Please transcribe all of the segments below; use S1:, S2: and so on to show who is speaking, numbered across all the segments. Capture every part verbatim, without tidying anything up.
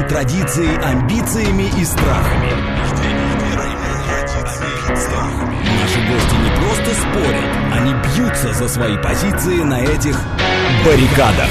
S1: традицией, амбициями и страхами. Наши гости не просто спорят, они бьются за свои позиции на этих баррикадах.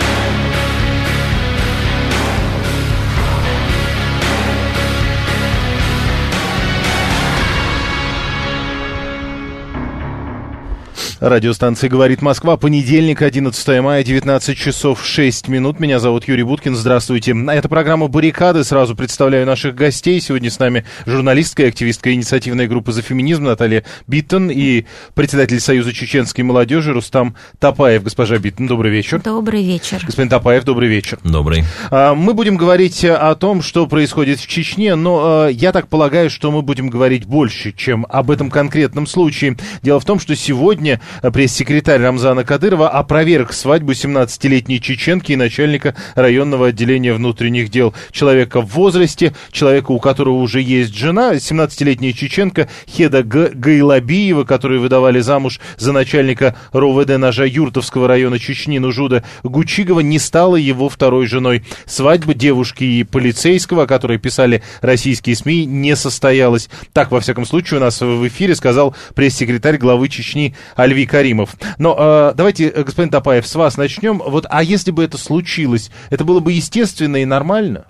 S2: Радиостанция «Говорит Москва», понедельник, одиннадцатое мая, девятнадцать часов шесть минут. Меня зовут Юрий Буткин, здравствуйте. Это программа «Баррикады». Сразу представляю наших гостей. Сегодня с нами журналистка и активистка инициативной группы «За феминизм» Наталья Биттон и председатель Союза чеченской молодежи Рустам Топаев. Госпожа Биттон, добрый вечер.
S3: Добрый вечер.
S2: Господин Топаев, добрый вечер.
S4: Добрый.
S2: Мы будем говорить о том, что происходит в Чечне, но я так полагаю, что мы будем говорить больше, чем об этом конкретном случае. Дело в том, что сегодня пресс-секретарь Рамзана Кадырова опроверг свадьбу семнадцатилетней чеченки и начальника районного отделения внутренних дел. Человека в возрасте, человека, у которого уже есть жена, семнадцатилетняя чеченка Хеда Г- Гайлабиева, которую выдавали замуж за начальника РОВД Ножа Юртовского района Чечни Нужуда Гучигова, не стала его второй женой. Свадьба девушки и полицейского, о которой писали российские СМИ, не состоялась. Так, во всяком случае, у нас в эфире сказал пресс-секретарь главы Чечни Альви Каримов. Но э, давайте, господин Топаев, с вас начнем. Вот, а если бы это случилось, это было бы естественно и нормально?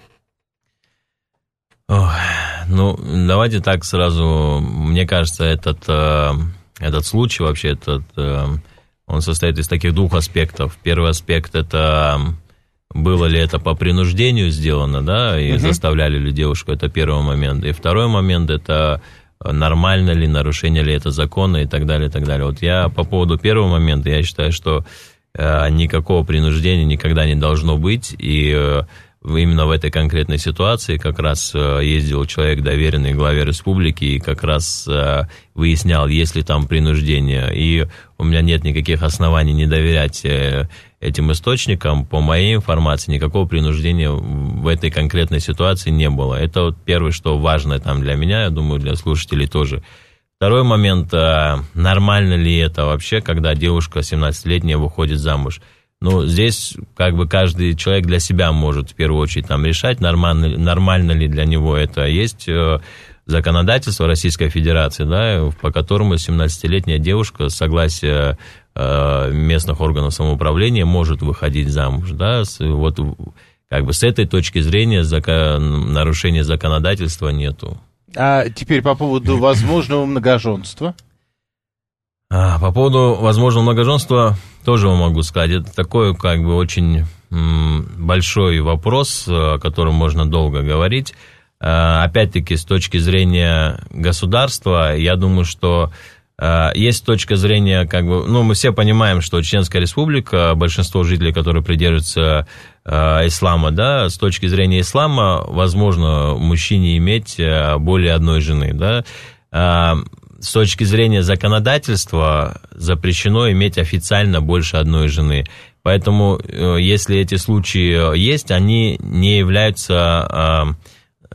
S4: Ох, ну, давайте так сразу. Мне кажется, этот, э, этот случай вообще, этот, э, он состоит из таких двух аспектов. Первый аспект – это было ли это по принуждению сделано, да, и uh-huh. заставляли ли девушку, это первый момент. И второй момент – это нормально ли, нарушение ли это закона и так далее, и так далее. Вот я по поводу первого момента, я считаю, что э, никакого принуждения никогда не должно быть, и э, именно в этой конкретной ситуации как раз э, ездил человек, доверенный главе республики, и как раз э, выяснял, есть ли там принуждение, и у меня нет никаких оснований не доверять э, этим источникам. По моей информации, никакого принуждения в этой конкретной ситуации не было. Это вот первое, что важно там для меня, я думаю, для слушателей тоже. Второй момент, нормально ли это вообще, когда девушка семнадцатилетняя выходит замуж? Ну, здесь как бы каждый человек для себя может в первую очередь там решать, нормально, нормально ли для него это. Есть законодательство Российской Федерации, да, по которому семнадцатилетняя девушка, согласие местных органов самоуправления, может выходить замуж, да, вот как бы с этой точки зрения закон, нарушения законодательства нету.
S2: А теперь по поводу возможного многоженства?
S4: А, по поводу возможного многоженства тоже могу сказать, это такой как бы очень м, большой вопрос, о котором можно долго говорить. А, опять-таки, с точки зрения государства, я думаю, что есть точка зрения, как бы, ну, мы все понимаем, что Чеченская Республика, большинство жителей, которые придерживаются э, ислама, да, с точки зрения ислама, возможно, мужчине иметь более одной жены, да. Э, с точки зрения законодательства запрещено иметь официально больше одной жены. Поэтому, э, если эти случаи есть, они не являются... Э,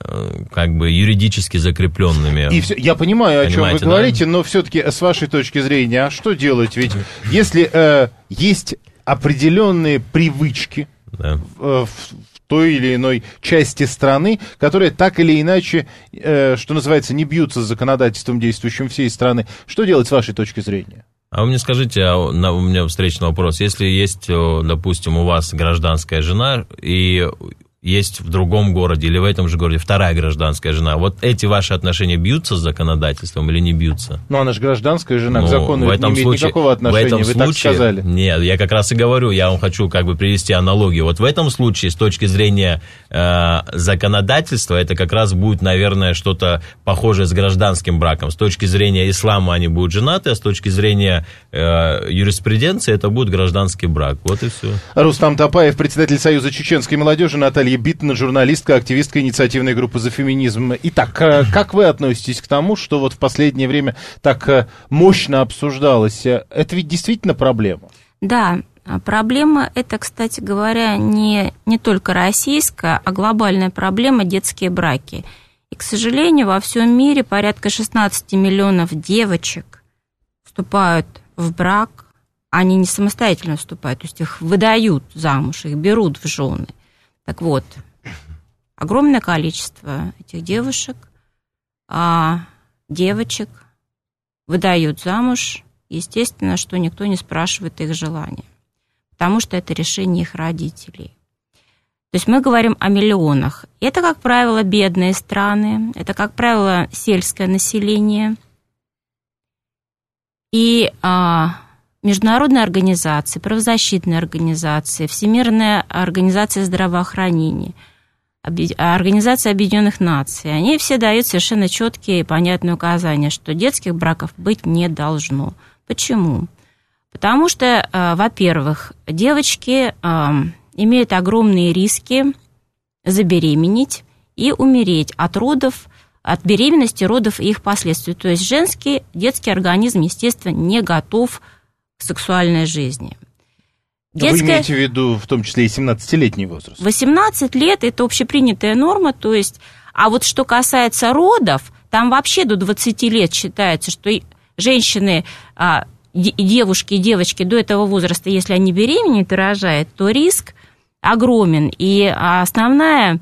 S4: как бы юридически закрепленными.
S2: И все, я понимаю, о чем вы
S4: да?
S2: говорите, но все-таки с вашей точки зрения, а что делать? Ведь если э, есть определенные привычки
S4: да.
S2: в, в той или иной части страны, которые так или иначе, э, что называется, не бьются с законодательством, действующим всей страны, что делать с вашей точки зрения?
S4: А вы мне скажите, а у меня встречный вопрос, если есть, допустим, у вас гражданская жена и есть в другом городе или в этом же городе вторая гражданская жена, вот эти ваши отношения бьются с законодательством или не бьются?
S2: Ну, она же гражданская жена,
S4: ну,
S2: к закону не имеет
S4: случае,
S2: никакого отношения,
S4: в этом
S2: вы
S4: случае,
S2: так сказали.
S4: Нет, я как раз и говорю, я вам хочу как бы привести аналогию. Вот в этом случае, с точки зрения э, законодательства, это как раз будет, наверное, что-то похожее с гражданским браком. С точки зрения ислама они будут женаты, а с точки зрения э, юриспруденции это будет гражданский брак. Вот и все.
S2: Рустам Топаев, председатель Союза чеченской молодежи, Наталья Биттон, журналистка, активистка инициативной группы «За феминизм». Итак, как вы относитесь к тому, что вот в последнее время так мощно обсуждалось? Это ведь действительно проблема?
S3: Да, проблема это, кстати говоря, не, не только российская, а глобальная проблема — детские браки. И, к сожалению, во всем мире порядка шестнадцать миллионов девочек вступают в брак, они не самостоятельно вступают, то есть их выдают замуж, их берут в жены. Так вот, огромное количество этих девушек, а, девочек выдают замуж, естественно, что никто не спрашивает их желания, потому что это решение их родителей. То есть мы говорим о миллионах. Это, как правило, бедные страны, это, как правило, сельское население. И а, международные организации, правозащитные организации, Всемирная организация здравоохранения, Организация Объединенных Наций, они все дают совершенно четкие и понятные указания, что детских браков быть не должно. Почему? Потому что, а, во-первых, девочки а, имеют огромные риски забеременеть и умереть от родов, от беременности, родов и их последствий. То есть женский, детский организм, естественно, не готов к сексуальной жизни.
S2: Детская... Вы имеете в виду в том числе и семнадцатилетний возраст?
S3: восемнадцать лет – это общепринятая норма, то есть, а вот что касается родов, там вообще до двадцати лет считается, что женщины, девушки и девочки до этого возраста, если они беременеют и рожают, то риск огромен. И основная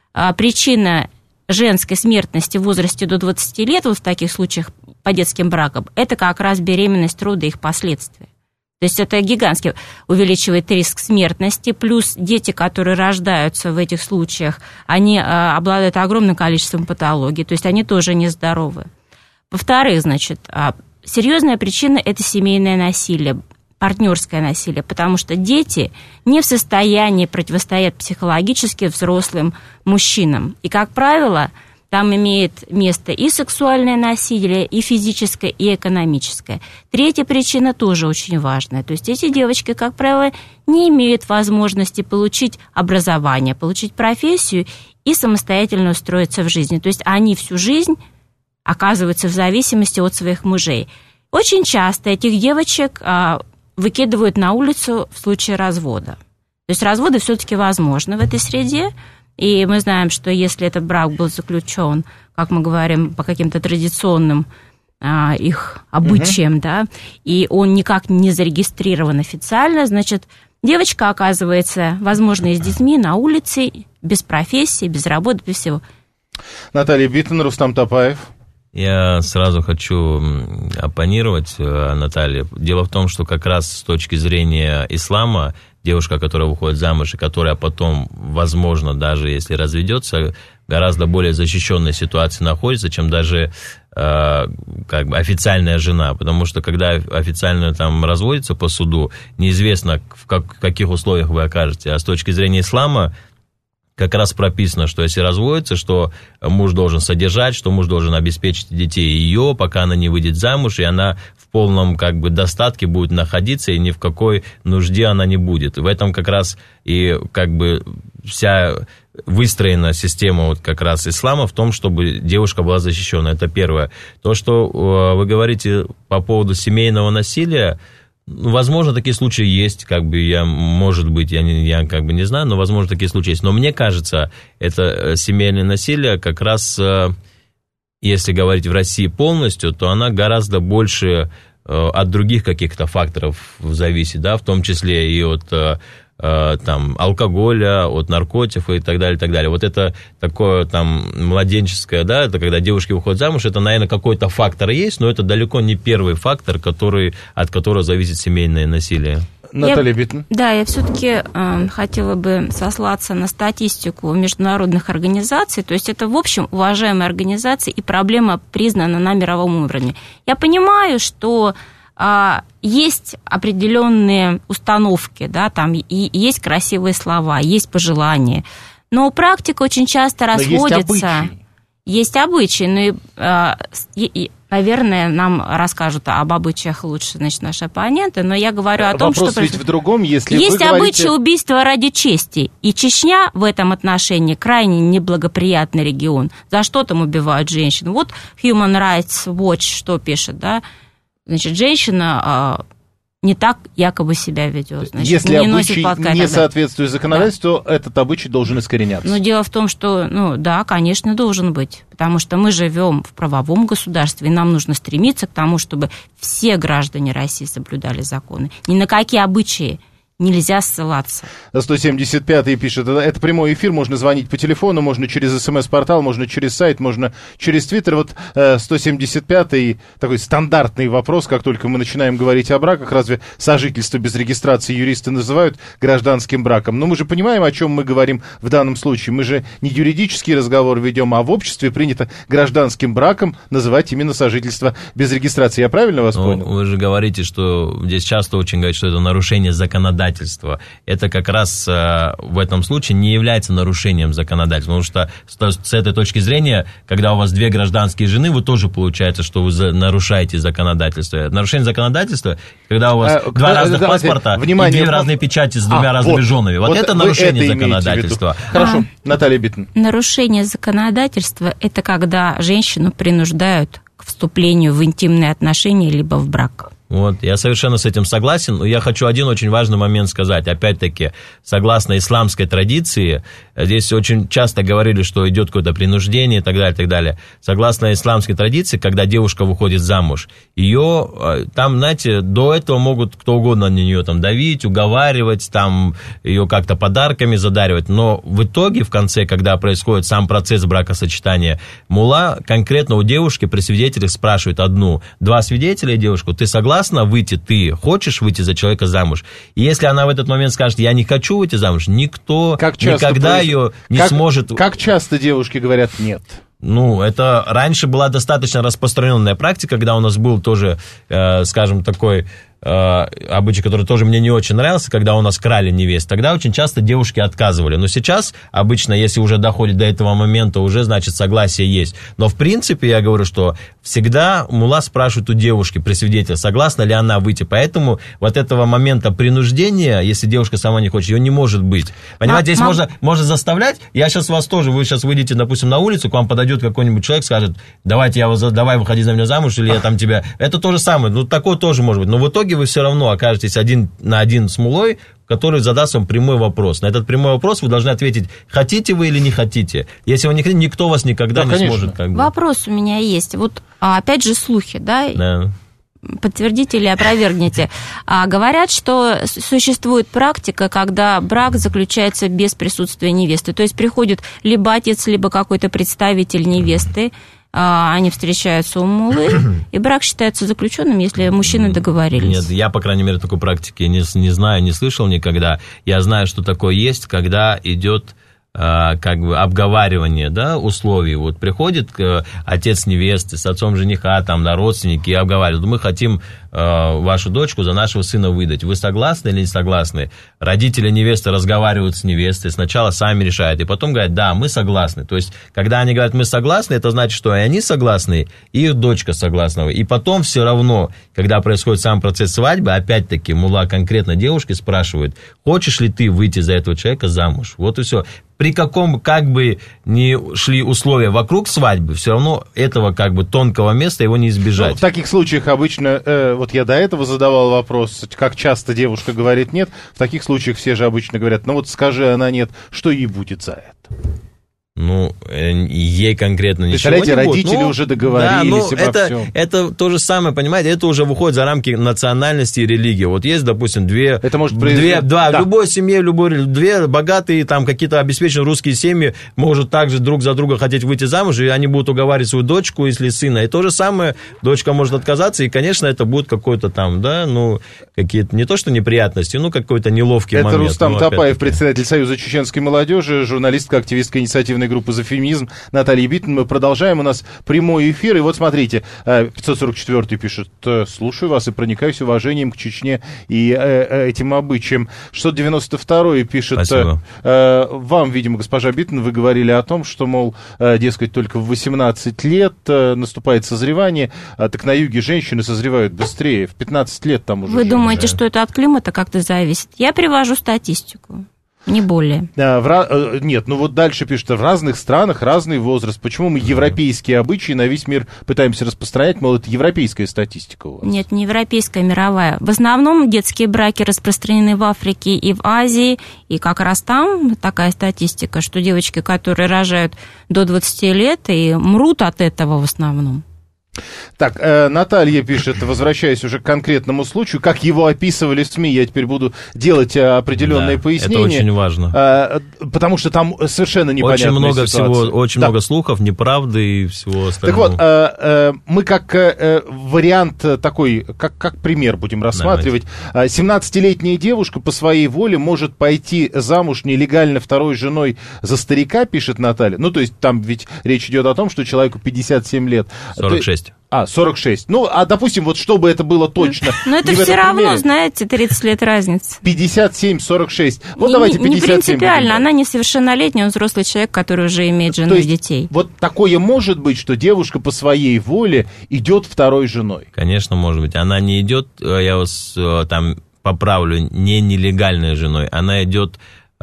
S3: причина женской смертности в возрасте до двадцати лет, вот в таких случаях по детским бракам, это как раз беременность, роды и их последствия. То есть это гигантски увеличивает риск смертности, плюс дети, которые рождаются в этих случаях, они обладают огромным количеством патологий, то есть они тоже нездоровы. Во-вторых, значит, серьезная причина – это семейное насилие, партнерское насилие, потому что дети не в состоянии противостоять психологически взрослым мужчинам. И, как правило, там имеет место и сексуальное насилие, и физическое, и экономическое. Третья причина тоже очень важная. То есть эти девочки, как правило, не имеют возможности получить образование, получить профессию и самостоятельно устроиться в жизни. То есть они всю жизнь оказываются в зависимости от своих мужей. Очень часто этих девочек выкидывают на улицу в случае развода. То есть разводы все-таки возможны в этой среде, и мы знаем, что если этот брак был заключен, как мы говорим, по каким-то традиционным а, их обычаям, угу. да, и он никак не зарегистрирован официально, значит, девочка оказывается, возможно, и с детьми на улице, без профессии, без работы, без всего.
S2: Наталья Биттон, Рустам Топаев.
S4: Я сразу хочу оппонировать Наталье. Дело в том, что как раз с точки зрения ислама девушка, которая выходит замуж и которая потом, возможно, даже если разведется, гораздо более защищенной ситуации находится, чем даже э, как бы официальная жена. Потому что когда официально там разводится по суду, неизвестно, в, как, в каких условиях вы окажетесь. А с точки зрения ислама как раз прописано, что если разводится, что муж должен содержать, что муж должен обеспечить детей ее, пока она не выйдет замуж, и она в полном как бы достатке будет находиться, и ни в какой нужде она не будет. В этом как раз и как бы вся выстроена система вот как раз ислама в том, чтобы девушка была защищена. Это первое. То, что вы говорите по поводу семейного насилия, возможно, такие случаи есть, как бы я, может быть, я, не, я как бы не знаю, но, возможно, такие случаи есть. Но мне кажется, это семейное насилие как раз, если говорить в России полностью, то она гораздо больше от других каких-то факторов зависит, да, в том числе и от там, алкоголя, от наркотиков и так далее, и так далее. Вот это такое там младенческое, да, это когда девушки выходят замуж, это, наверное, какой-то фактор есть, но это далеко не первый фактор, который, от которого зависит семейное насилие.
S2: Наталья Биттон.
S3: Да, я все-таки э, хотела бы сослаться на статистику международных организаций, то есть это, в общем, уважаемые организации, и проблема признана на мировом уровне. Я понимаю, что есть определенные установки, да, там и есть красивые слова, есть пожелания, но практика очень часто расходится. Есть обычаи, но, наверное, нам расскажут об обычаях лучше, значит, наши оппоненты, но я говорю о том,
S2: Вопрос
S3: что...
S2: ведь в другом, если
S3: есть
S2: вы говорите...
S3: обычаи убийства ради чести, и Чечня в этом отношении крайне неблагоприятный регион. За что там убивают женщин? Вот Human Rights Watch что пишет, да? Значит, женщина а, не так якобы себя ведет. Значит,
S2: если
S3: не
S2: обычай не соответствует законодательству, да. Этот обычай должен искореняться.
S3: Но дело в том, что, ну да, конечно, должен быть. Потому что мы живем в правовом государстве, и нам нужно стремиться к тому, чтобы все граждане России соблюдали законы. Ни на какие обычаи нельзя ссылаться.
S2: сто семьдесят пятый пишет, это прямой эфир, можно звонить по телефону, можно через смс-портал, можно через сайт, можно через твиттер. Вот сто семьдесят пятый такой стандартный вопрос, как только мы начинаем говорить о браках, разве сожительство без регистрации юристы называют гражданским браком? Но мы же понимаем, о чем мы говорим в данном случае. Мы же не юридический разговор ведем, а в обществе принято гражданским браком называть именно сожительство без регистрации. Я правильно вас
S4: Но
S2: понял?
S4: Вы же говорите, что здесь часто очень говорят, что это нарушение законодательства. Это как раз э, в этом случае не является нарушением законодательства, потому что с, с этой точки зрения, когда у вас две гражданские жены, вы тоже получается, что вы за, нарушаете законодательство. Нарушение законодательства, когда у вас а, два разных давайте, паспорта внимание, и две разные печати с двумя а, разными вот, женами. Вот, вот это нарушение это законодательства.
S2: Хорошо,
S3: а,
S2: Наталья Биттен.
S3: Нарушение законодательства – это когда женщину принуждают к вступлению в интимные отношения либо в брак.
S4: Вот, я совершенно с этим согласен, но я хочу один очень важный момент сказать. Опять-таки, согласно исламской традиции, здесь очень часто говорили, что идет какое-то принуждение и так далее, и так далее. Согласно исламской традиции, когда девушка выходит замуж, ее там, знаете, до этого могут кто угодно на нее там давить, уговаривать, там ее как-то подарками задаривать, но в итоге, в конце, когда происходит сам процесс бракосочетания, мулла конкретно у девушки при свидетелях спрашивает одну, два свидетеля девушку, ты согласна выйти, ты хочешь выйти за человека замуж? И если она в этот момент скажет, я не хочу выйти замуж, никто никогда произ... ее не
S2: как,
S4: сможет...
S2: Как часто девушки говорят нет?
S4: Ну, это раньше была достаточно распространенная практика, когда у нас был тоже, э, скажем, такой... обычай, который тоже мне не очень нравился, когда у нас крали невест, тогда очень часто девушки отказывали. Но сейчас обычно, если уже доходит до этого момента, уже, значит, согласие есть. Но, в принципе, я говорю, что всегда мулла спрашивает у девушки при свидетеле, согласна ли она выйти. Поэтому вот этого момента принуждения, если девушка сама не хочет, ее не может быть. Понимаете, здесь мам... можно, можно заставлять. Я сейчас вас тоже, вы сейчас выйдете, допустим, на улицу, к вам подойдет какой-нибудь человек, скажет, давайте я вас, давай выходи за меня замуж, или я там тебя... Это то же самое. Ну, такое тоже может быть. Но в итоге вы все равно окажетесь один на один с муллой, который задаст вам прямой вопрос. На этот прямой вопрос вы должны ответить, хотите вы или не хотите. Если вы не хотите, никто вас никогда да, не конечно. сможет. Как бы...
S3: Вопрос у меня есть. Вот опять же слухи, да?
S4: Да.
S3: Подтвердите или опровергните. А, говорят, что существует практика, когда брак заключается без присутствия невесты. То есть приходит либо отец, либо какой-то представитель невесты, они встречаются у муллы, и брак считается заключенным, если мужчины договорились.
S4: Нет, я, по крайней мере, такой практики не, не знаю, не слышал никогда. Я знаю, что такое есть, когда идет как бы обговаривание, да, условий. Вот приходит отец невесты с отцом жениха, там, да, родственники, и обговаривают, мы хотим э, вашу дочку за нашего сына выдать. Вы согласны или не согласны? Родители невесты разговаривают с невестой, сначала сами решают, и потом говорят, да, мы согласны. То есть, когда они говорят, мы согласны, это значит, что и они согласны, и их дочка согласна. И потом все равно, когда происходит сам процесс свадьбы, опять-таки, мулла конкретно девушки спрашивает, хочешь ли ты выйти за этого человека замуж? Вот и все. При каком, как бы ни шли условия вокруг свадьбы, все равно этого как бы тонкого места его не избежать.
S2: Ну, в таких случаях обычно, э, вот я до этого задавал вопрос, как часто девушка говорит нет, в таких случаях все же обычно говорят, ну вот скажи она нет, что ей будет за это?
S4: Ну, ей конкретно ничего не будет.
S2: Представляете, родители
S4: ну,
S2: уже договорились
S4: да,
S2: обо
S4: это,
S2: всем.
S4: Это то же самое, понимаете, это уже выходит за рамки национальности и религии. Вот есть, допустим, две... Это может две, да, да, в любой семье, в любой, две богатые, там, какие-то обеспеченные русские семьи могут также друг за друга хотеть выйти замуж, и они будут уговаривать свою дочку, если сына. И то же самое, дочка может отказаться, и, конечно, это будет какой-то там, да, ну, какие-то, не то что неприятности, ну, какой-то неловкий
S2: это
S4: момент.
S2: Это Рустам
S4: ну,
S2: Топаев, председатель Союза чеченской молодежи, журналистка, активистка инициативной группы «За феминизм» Наталья Биттен. Мы продолжаем, у нас прямой эфир, и вот смотрите, пятьсот сорок четвёртый пишет, слушаю вас и проникаюсь уважением к Чечне и этим обычаям. шестьсот девяносто второй пишет,
S4: спасибо.
S2: Вам, видимо, госпожа Биттен, вы говорили о том, что, мол, дескать, только в восемнадцать лет наступает созревание, так на юге женщины созревают быстрее, в пятнадцать лет там уже.
S3: Вы
S2: женщины.
S3: Думаете, что это от климата как-то зависит? Я привожу статистику. Не более.
S2: А, в, нет, ну вот дальше пишет, в разных странах разный возраст. Почему мы европейские обычаи на весь мир пытаемся распространять? Мол, это европейская статистика у вас.
S3: Нет, не европейская, мировая. В основном детские браки распространены в Африке и в Азии. И как раз там такая статистика, что девочки, которые рожают до двадцати лет, и мрут от этого в основном.
S2: Так, э, Наталья пишет, возвращаясь уже к конкретному случаю, как его описывали в СМИ, я теперь буду делать определенные
S4: да,
S2: пояснения.
S4: Это очень важно.
S2: Э, потому что там совершенно непонятная
S4: очень много
S2: ситуация.
S4: Всего, очень да. много слухов, неправды и всего остального. Так
S2: вот, э, э, мы как э, вариант такой, как, как пример будем рассматривать. Давайте. семнадцатилетняя девушка по своей воле может пойти замуж нелегально второй женой за старика, пишет Наталья. Ну, то есть там ведь речь идет о том, что человеку пятьдесят семь лет.
S4: сорок шесть.
S2: А, сорок шесть. Ну, а, допустим, вот чтобы это было точно.
S3: Но это все равно, знаете, тридцать лет разницы.
S2: пятьдесят семь, сорок шесть. Вот
S3: не,
S2: давайте пятьдесят семь.
S3: Не принципиально, она несовершеннолетняя, он взрослый человек, который уже имеет жену и детей.
S2: Вот такое может быть, что девушка по своей воле идет второй женой?
S4: Конечно, может быть. Она не идет, я вас там поправлю, не нелегальной женой. Она идет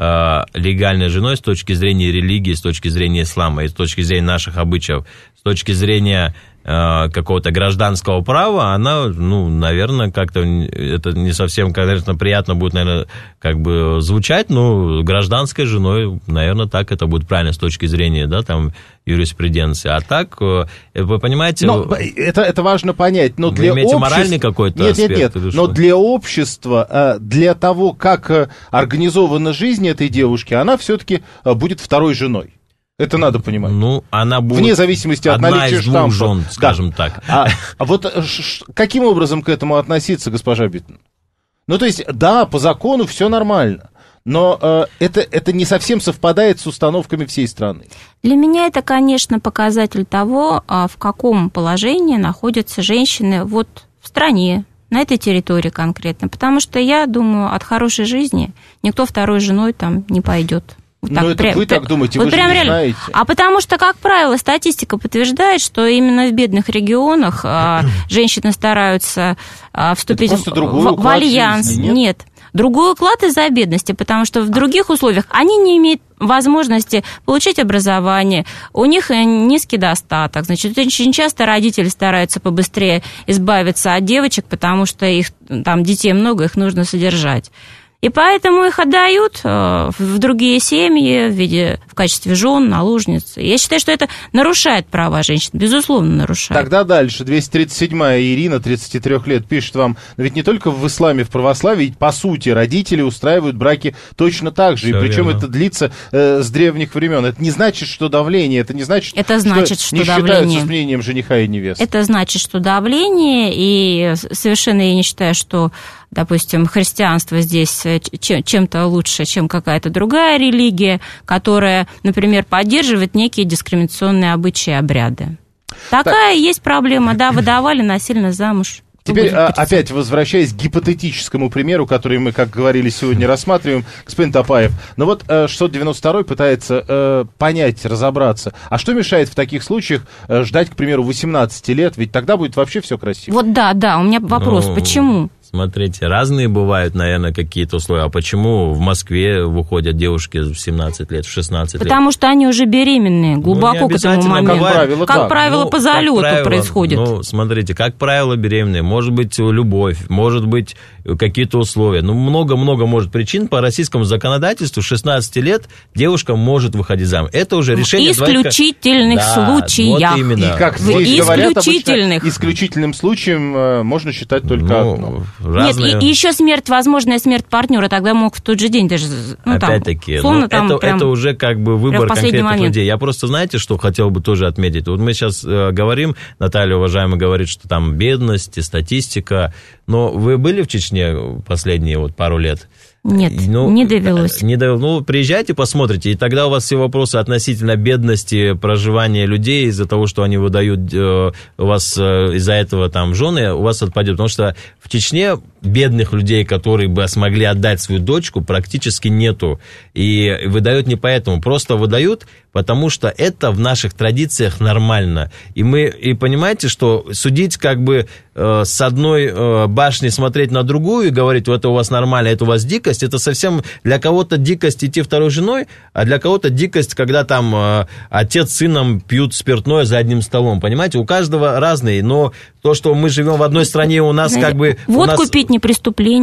S4: легальной женой с точки зрения религии, с точки зрения ислама, и с точки зрения наших обычаев, с точки зрения какого-то гражданского права, она, ну, наверное, как-то это не совсем, конечно, приятно будет, наверное, как бы звучать, но гражданской женой, наверное, так это будет правильно с точки зрения, да, там, юриспруденции. А так, вы понимаете...
S2: Но это, это важно понять, но для
S4: вы имеете
S2: общества...
S4: моральный какой-то
S2: нет,
S4: аспект?
S2: Нет, нет, но для общества, для того, как организована жизнь этой девушки, она все-таки будет второй женой. Это надо понимать.
S4: Ну, она будет
S2: вне зависимости от наличия штампа.
S4: Жен, скажем да. так.
S2: А, а вот ш, каким образом к этому относиться, госпожа Биттман? Ну, то есть, да, по закону все нормально, но э, это, это не совсем совпадает с установками всей страны.
S3: Для меня это, конечно, показатель того, в каком положении находятся женщины вот в стране, на этой территории конкретно. Потому что я думаю, от хорошей жизни никто второй женой там не пойдет.
S2: Вот так, ну, это прям, вы так думаете, вот вы прям же не знаете.
S3: А потому что, как правило, статистика подтверждает, что именно в бедных регионах а, женщины стараются а, вступить в, в, в альянс. Жизни, нет? нет, другой уклад из-за бедности, потому что в других условиях они не имеют возможности получить образование, у них низкий достаток. Значит, очень часто родители стараются побыстрее избавиться от девочек, потому что их там детей много, их нужно содержать. И поэтому их отдают в другие семьи в виде, в качестве жен, наложниц. Я считаю, что это нарушает права женщин, безусловно, нарушает.
S2: Тогда дальше. двести тридцать седьмая Ирина, тридцать три лет, пишет вам, но ведь не только в исламе, в православии, ведь по сути родители устраивают браки точно так же. Все и причем верно. Это длится э, с древних времен. Это не значит, что давление, это не значит,
S3: это значит
S2: что,
S3: что
S2: не
S3: давление.
S2: считаются с мнением жениха и невесты.
S3: Это значит, что давление, и совершенно я не считаю, что, допустим, христианство здесь чем-то лучше, чем какая-то другая религия, которая, например, поддерживает некие дискриминационные обычаи и обряды. Такая так. есть проблема, да, выдавали насильно замуж.
S2: Теперь опять возвращаясь к гипотетическому примеру, который мы, как говорили, сегодня рассматриваем, господин Топаев. Но вот шестьсот девяносто второй пытается э, понять, разобраться. А что мешает в таких случаях э, ждать, к примеру, восемнадцати лет? Ведь тогда будет вообще все красиво.
S3: Вот да, да, у меня вопрос, ну... почему?
S4: Смотрите, разные бывают, наверное, какие-то условия. А почему в Москве выходят девушки в семнадцать лет, в шестнадцать лет?
S3: Потому что они уже беременные, глубоко ну, к этому моменту.
S2: Как правило,
S3: как
S2: так.
S3: правило
S4: ну,
S3: по залету правило, происходит.
S4: Ну, смотрите, как правило, беременные. Может быть, любовь, может быть, какие-то условия. Ну, много-много может причин. По российскому законодательству шестнадцати лет девушка может выходить замуж. Это уже решение...
S3: В исключительных
S4: да,
S3: случаях.
S4: Вот именно.
S2: И как здесь говорят, обычно исключительным случаем э, можно считать только
S4: ну,
S2: одно.
S4: Разные...
S3: Нет, и еще смерть, возможная смерть партнера, тогда мог в тот же день даже... Ну,
S4: опять-таки,
S3: там, условно,
S4: ну,
S3: там
S4: это,
S3: прям,
S4: это уже как бы выбор конкретных
S3: момент.
S4: людей. Я просто, знаете, что хотел бы тоже отметить? Вот мы сейчас э, говорим, Наталья, уважаемая, говорит, что там бедность, статистика, но вы были в Чечне последние вот пару лет?
S3: Нет,
S4: ну,
S3: не довелось.
S4: Не довелось. Ну, приезжайте, посмотрите, и тогда у вас все вопросы относительно бедности, проживания людей, из-за того, что они выдают э, у вас э, из-за этого там жены, у вас отпадет. Потому что в Чечне бедных людей, которые бы смогли отдать свою дочку, практически нету. И выдают не поэтому, просто выдают, потому что это в наших традициях нормально. И мы, и понимаете, что судить как бы э, с одной э, башни, смотреть на другую и говорить, вот это у вас нормально, это у вас дикость, это совсем для кого-то дикость идти второй женой, а для кого-то дикость, когда там э, отец с сыном пьют спиртное за одним столом, понимаете, у каждого разные, но то, что мы живем в одной стране, у нас
S3: знаете,
S4: как бы...
S3: Водку
S4: нас...
S3: пить не преступление.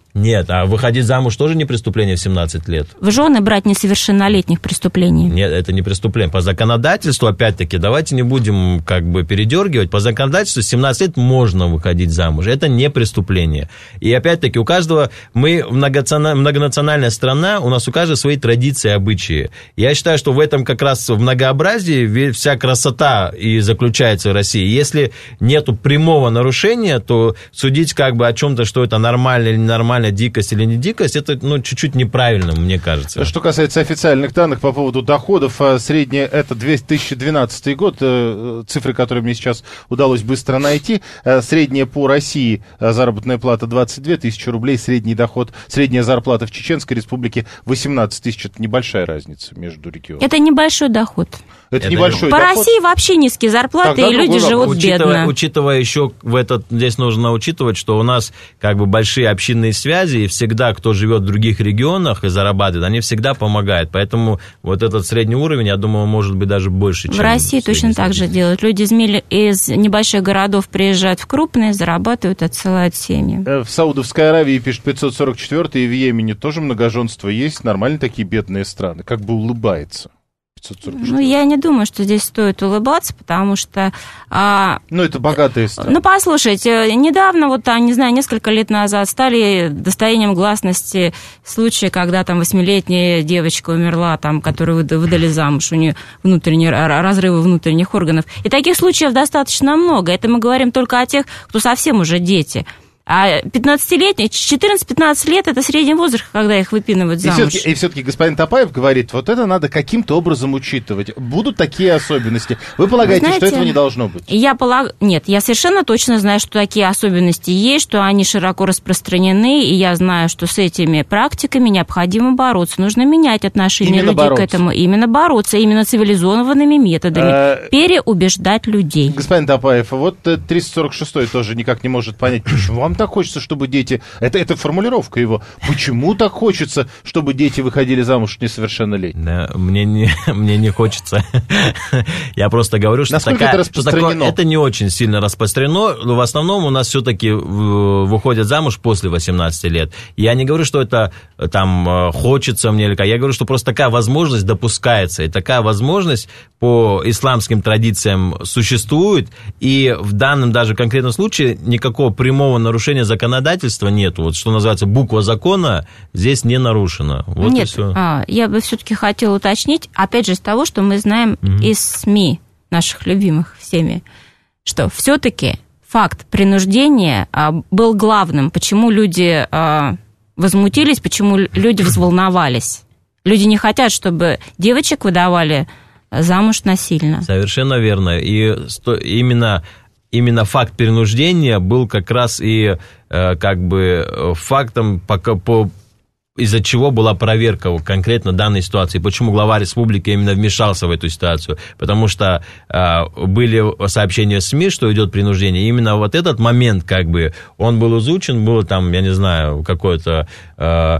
S4: Нет, а выходить замуж тоже не преступление в семнадцать лет?
S3: В жены брать несовершеннолетних преступлений.
S4: Нет, это не преступление. По законодательству, опять-таки, давайте не будем как бы передергивать. По законодательству с семнадцати лет можно выходить замуж. Это не преступление. И опять-таки у каждого... Мы многонациональная страна, у нас у каждого свои традиции и обычаи. Я считаю, что в этом как раз в многообразии вся красота и заключается в России. Если нету прямого нарушения, то судить как бы о чем-то, что это нормально или ненормально, дикость или не дикость, это ну, чуть-чуть неправильно, мне кажется.
S2: Что касается официальных данных по поводу доходов, средняя это две тысячи двенадцатый год, цифры, которые мне сейчас удалось быстро найти, средняя по России заработная плата двадцать две тысячи рублей, средний доход, средняя зарплата в Чеченской Республике восемнадцать тысяч, это небольшая разница между регионами.
S3: Это небольшой доход.
S2: Это, это
S3: небольшой
S2: по
S3: доход. По России вообще низкие зарплаты, тогда и люди живут
S4: учитывая,
S3: бедно.
S4: Учитывая еще в этот, здесь нужно учитывать, что у нас как бы большие общинные связи, и всегда, кто живет в других регионах и зарабатывает, они всегда помогают. Поэтому вот этот средний уровень, я думаю, может быть даже больше, чем...
S3: В России точно так же делают. Люди из, мили... из небольших городов приезжают в крупные, зарабатывают, отсылают семьи.
S2: В Саудовской Аравии, пишет пятьсот сорок четвёртый, и в Йемене тоже многоженство есть. Нормальные такие бедные страны. Как бы улыбается.
S3: Ну, я не думаю, что здесь стоит улыбаться, потому что... А...
S2: Ну, это богатые страны.
S3: Ну, послушайте, недавно, вот, не знаю, несколько лет назад стали достоянием гласности случаи, когда там восьмилетняя девочка умерла, там, которую выдали замуж, у нее внутренние разрывы внутренних органов. И таких случаев достаточно много. Это мы говорим только о тех, кто совсем уже дети. А пятнадцатилетние, четырнадцать-пятнадцать лет – это средний возраст, когда их выпинывают замуж.
S2: И все-таки, и все-таки господин Топаев говорит, вот это надо каким-то образом учитывать. Будут такие особенности. Вы полагаете, Знаете, что этого не должно быть?
S3: Я полаг... Нет, я совершенно точно знаю, что такие особенности есть, что они широко распространены, и я знаю, что с этими практиками необходимо бороться. Нужно менять отношение именно людей бороться. к этому. Именно бороться, именно цивилизованными методами. А... Переубеждать людей.
S2: Господин Топаев, вот триста сорок шестой тоже никак не может понять, почему вам так хочется, чтобы дети... Это, это формулировка его. Почему так хочется, чтобы дети выходили замуж несовершеннолетние?
S4: Да, мне не, мне не хочется. Я просто говорю, что,
S2: Насколько
S4: такая,
S2: это распространено?
S4: Что такое, это не очень сильно распространено. Но в основном у нас все-таки выходят замуж после восемнадцати лет. Я не говорю, что это там хочется мне или как. Я говорю, что просто такая возможность допускается. И такая возможность по исламским традициям существует. И в данном даже конкретном случае никакого прямого нарушения законодательства нет. Вот что называется, буква закона здесь не нарушена. Вот
S3: нет, а, я бы все-таки хотела уточнить, опять же, из того, что мы знаем угу. из СМИ, наших любимых всеми, что все-таки факт принуждения а, был главным. Почему люди а, возмутились, почему люди взволновались. Люди не хотят, чтобы девочек выдавали замуж насильно.
S4: Совершенно верно. И сто, именно... Именно факт принуждения был как раз и э, как бы фактом, по, по, из-за чего была проверка конкретно данной ситуации. Почему глава республики именно вмешался в эту ситуацию? Потому что э, были сообщения в СМИ, что идет принуждение. И именно вот этот момент, как бы, он был изучен, было там, я не знаю, какое-то... Э,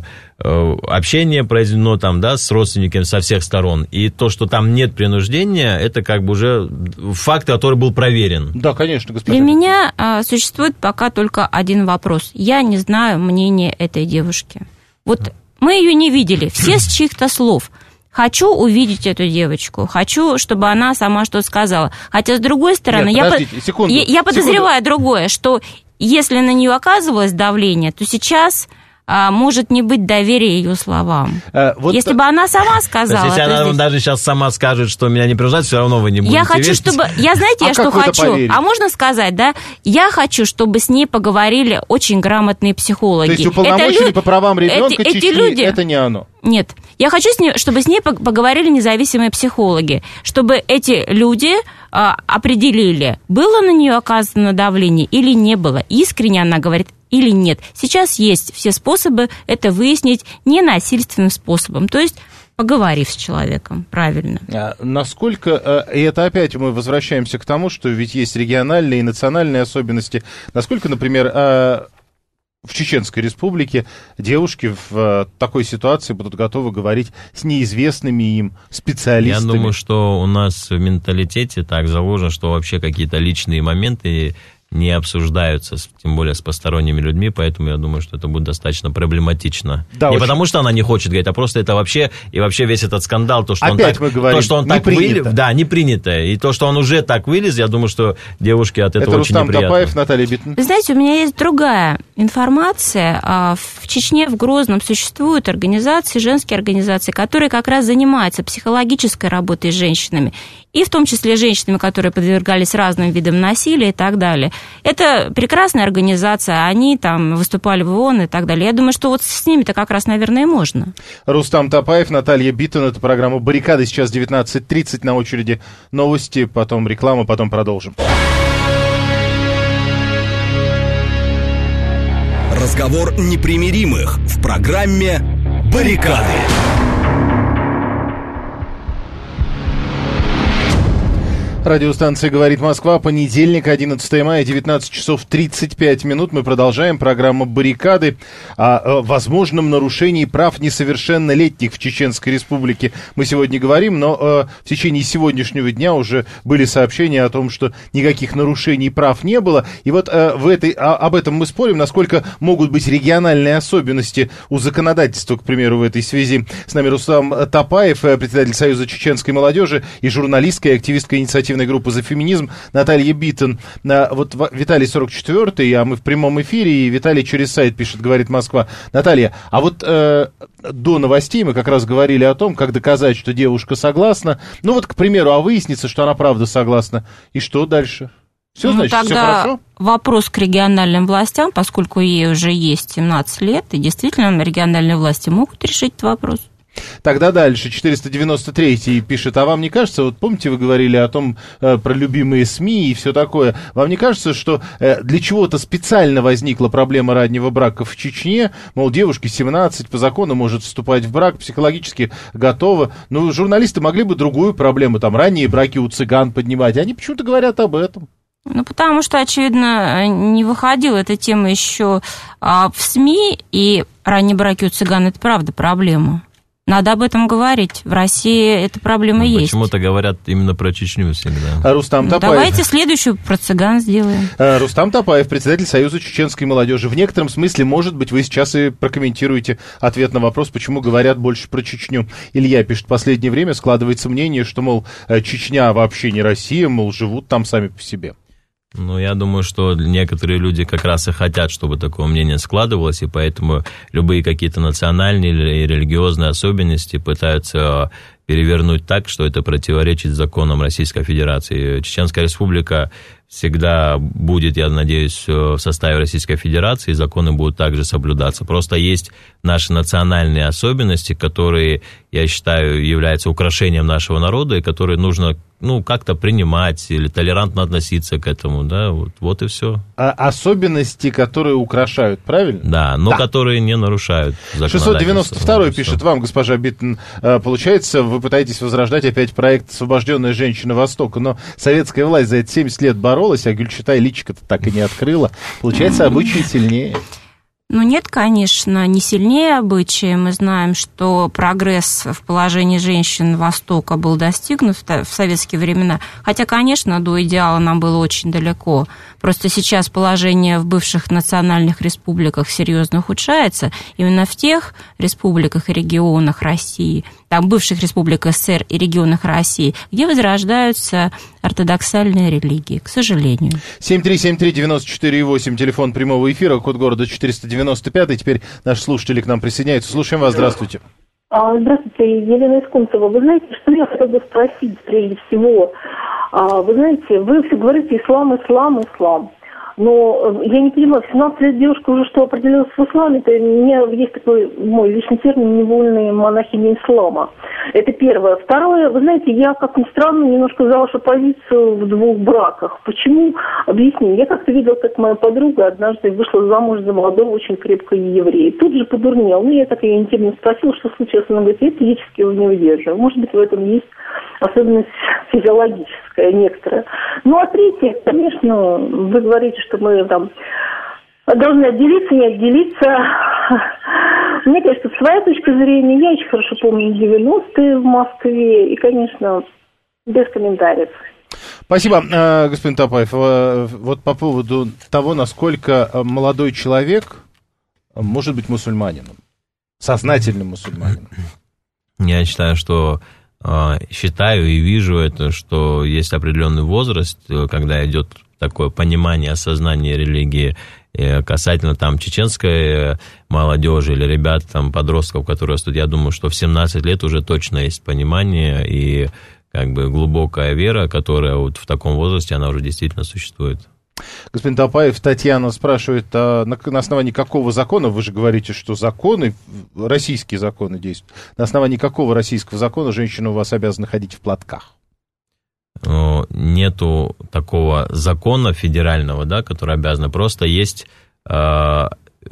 S4: общение произведено там, да, с родственниками со всех сторон. И то, что там нет принуждения, это как бы уже факт, который был проверен.
S2: Да, конечно, господин.
S3: Для меня а, существует пока только один вопрос. Я не знаю мнения этой девушки. Вот мы ее не видели, все с чьих-то слов. Хочу увидеть эту девочку, хочу, чтобы она сама что-то сказала. Хотя, с другой стороны,
S2: Нет,
S3: я,
S2: по... секунду,
S3: я, я подозреваю
S2: секунду.
S3: другое, что если на нее оказывалось давление, то сейчас... может не быть доверия ее словам. А, вот Если т... бы она сама сказала...
S4: Если она
S3: здесь...
S4: даже сейчас сама скажет, что меня не принуждают, все равно вы не будете
S3: Я хочу,
S4: верить.
S3: чтобы... Я, знаете, я
S2: а
S3: что хочу?
S2: Поверить?
S3: А можно сказать, да? Я хочу, чтобы с ней поговорили очень грамотные психологи.
S2: То есть уполномоченный
S3: лю...
S2: по правам ребенка
S3: эти,
S2: Чечни,
S3: эти люди...
S2: это не оно?
S3: Нет. Я хочу, с ней, чтобы с ней поговорили независимые психологи. Чтобы эти люди а, определили, было на нее оказано давление или не было. Искренне она говорит, или нет. Сейчас есть все способы это выяснить ненасильственным способом, то есть поговорив с человеком, правильно.
S2: А насколько, и это опять мы возвращаемся к тому, что ведь есть региональные и национальные особенности, насколько, например, в Чеченской Республике девушки в такой ситуации будут готовы говорить с неизвестными им специалистами?
S4: Я думаю, что у нас в менталитете так заложено, что вообще какие-то личные моменты не обсуждаются, тем более с посторонними людьми, поэтому я думаю, что это будет достаточно проблематично. Да, не очень... потому, что она не хочет говорить, а просто это вообще, и вообще весь этот скандал, то, что
S2: Опять
S4: он так,
S2: мы говорим,
S4: то, что он так вылез, да, не принято, и то, что он уже так вылез, я думаю, что девушке от этого
S2: это
S4: очень
S2: Рустам
S4: неприятно.
S2: Топаев, Наталья Биттон.
S3: Вы знаете, у меня есть другая информация. В Чечне, в Грозном существуют организации, женские организации, которые как раз занимаются психологической работой с женщинами, и в том числе женщинами, которые подвергались разным видам насилия и так далее. Это прекрасная организация, они там выступали в ООН и так далее. Я думаю, что вот с ними-то как раз, наверное, и можно.
S2: Рустам Топаев, Наталья Биттон, это программа «Баррикады». Сейчас девятнадцать тридцать, на очереди новости, потом реклама, потом продолжим.
S1: Разговор непримиримых в программе «Баррикады».
S2: Радиостанция «Говорит Москва», понедельник, одиннадцатое мая, девятнадцать часов тридцать пять минут. Мы продолжаем программу «Баррикады». О возможном нарушении прав несовершеннолетних в Чеченской Республике мы сегодня говорим, но э, в течение сегодняшнего дня уже были сообщения о том, что никаких нарушений прав не было. И вот э, в этой, а, об этом мы спорим, насколько могут быть региональные особенности у законодательства, к примеру, в этой связи. С нами Рустам Топаев, председатель Союза чеченской молодежи и журналистка и активистка инициативы группы «За феминизм» Наталья Биттон. Вот Виталий сорок четвёртый, а мы в прямом эфире, и Виталий через сайт пишет, говорит Москва. Наталья, а вот э, до новостей мы как раз говорили о том, как доказать, что девушка согласна. Ну вот, к примеру, а выяснится, что она правда согласна. И что дальше? Все,
S3: ну,
S2: значит,
S3: тогда
S2: все хорошо?
S3: Вопрос к региональным властям, поскольку ей уже есть семнадцать лет, и действительно региональные власти могут решить этот вопрос.
S2: Тогда дальше, четыреста девяносто третий пишет, а вам не кажется, вот помните, вы говорили о том, э, про любимые СМИ и все такое, вам не кажется, что э, для чего-то специально возникла проблема раннего брака в Чечне, мол, девушке семнадцать, по закону может вступать в брак, психологически готова, но журналисты могли бы другую проблему, там, ранние браки у цыган поднимать, они почему-то говорят об этом.
S3: Ну, потому что, очевидно, не выходила эта тема еще а, в СМИ, и ранние браки у цыган – это правда проблема. Надо об этом говорить. В России эта проблема
S4: ну,
S3: есть.
S4: Почему-то говорят именно про Чечню всегда.
S2: А Рустам
S3: ну,
S2: Топаев.
S3: Давайте следующую про цыган сделаем.
S2: А, Рустам Топаев, председатель Союза чеченской молодежи. В некотором смысле, может быть, вы сейчас и прокомментируете ответ на вопрос, почему говорят больше про Чечню. Илья пишет, в последнее время складывается мнение, что, мол, Чечня вообще не Россия, мол, живут там сами по себе.
S4: Ну, я думаю, что некоторые люди как раз и хотят, чтобы такое мнение складывалось, и поэтому любые какие-то национальные или религиозные особенности пытаются перевернуть так, что это противоречит законам Российской Федерации. Чеченская Республика всегда будет, я надеюсь, в составе Российской Федерации, и законы будут также соблюдаться. Просто есть наши национальные особенности, которые, я считаю, являются украшением нашего народа, и которые нужно, ну, как-то принимать или толерантно относиться к этому, да, вот, вот и все. А
S2: особенности, которые украшают, правильно?
S4: Да, но да. которые не нарушают законодательство.
S2: шестьсот девяносто второй пишет вам, госпожа Биттон, получается, вы пытаетесь возрождать опять проект «Освобожденная женщина Востока», но советская власть за эти семьдесят лет боролась, а Гюльчатай личико-то так и не открыла. Получается, обычаи сильнее.
S3: Ну, нет, конечно, не сильнее обычаи. Мы знаем, что прогресс в положении женщин Востока был достигнут в советские времена. Хотя, конечно, до идеала нам было очень далеко. Просто сейчас положение в бывших национальных республиках серьезно ухудшается. Именно в тех республиках и регионах России, там бывших республик СССР и регионах России, где возрождаются ортодоксальные религии, к сожалению.
S2: семь три семь три девять четыре восемь, телефон прямого эфира, код города четыреста девяносто пять. Теперь наши слушатели к нам присоединяются. Слушаем вас, здравствуйте.
S5: Здравствуйте, Елена из Кунцева. Вы знаете, что я хотела бы спросить прежде всего? Вы знаете, вы все говорите ислам, ислам, ислам. Но я не понимаю, в семнадцать лет девушка уже что определилась в исламе, это у меня есть такой мой личный термин «невольные монахини ислама». Это первое. Второе, вы знаете, я, как ни странно, немножко за вашу позицию в двух браках. Почему? Объясню. Я как-то видела, как моя подруга однажды вышла замуж за молодого, очень крепкого еврея. Тут же подурнел. Ну, я так ее интимно спросила, что случилось. Она говорит, я физически его не выдерживаю. Может быть, в этом есть особенность физиологическая некоторая. Ну, а третье, конечно, вы говорите, что мы там должны отделиться, не отделиться. У меня, конечно, своя точка зрения. Я очень хорошо помню девяностые в Москве. И, конечно, без комментариев.
S2: Спасибо, господин Топаев. Вот по поводу того, насколько молодой человек может быть мусульманином, сознательным мусульманином.
S4: Я считаю, что считаю и вижу это, что есть определенный возраст, когда идет такое понимание, осознание религии касательно там чеченской молодежи или ребят, там подростков, которые растут. Я думаю, что в семнадцать лет уже точно есть понимание и как бы глубокая вера, которая вот в таком возрасте, она уже действительно существует.
S2: Господин Топаев, Татьяна спрашивает, а на, на основании какого закона, вы же говорите, что законы, российские законы действуют, на основании какого российского закона женщина у вас обязана ходить в платках?
S4: Нету такого закона федерального, да, который обязан, просто есть, э,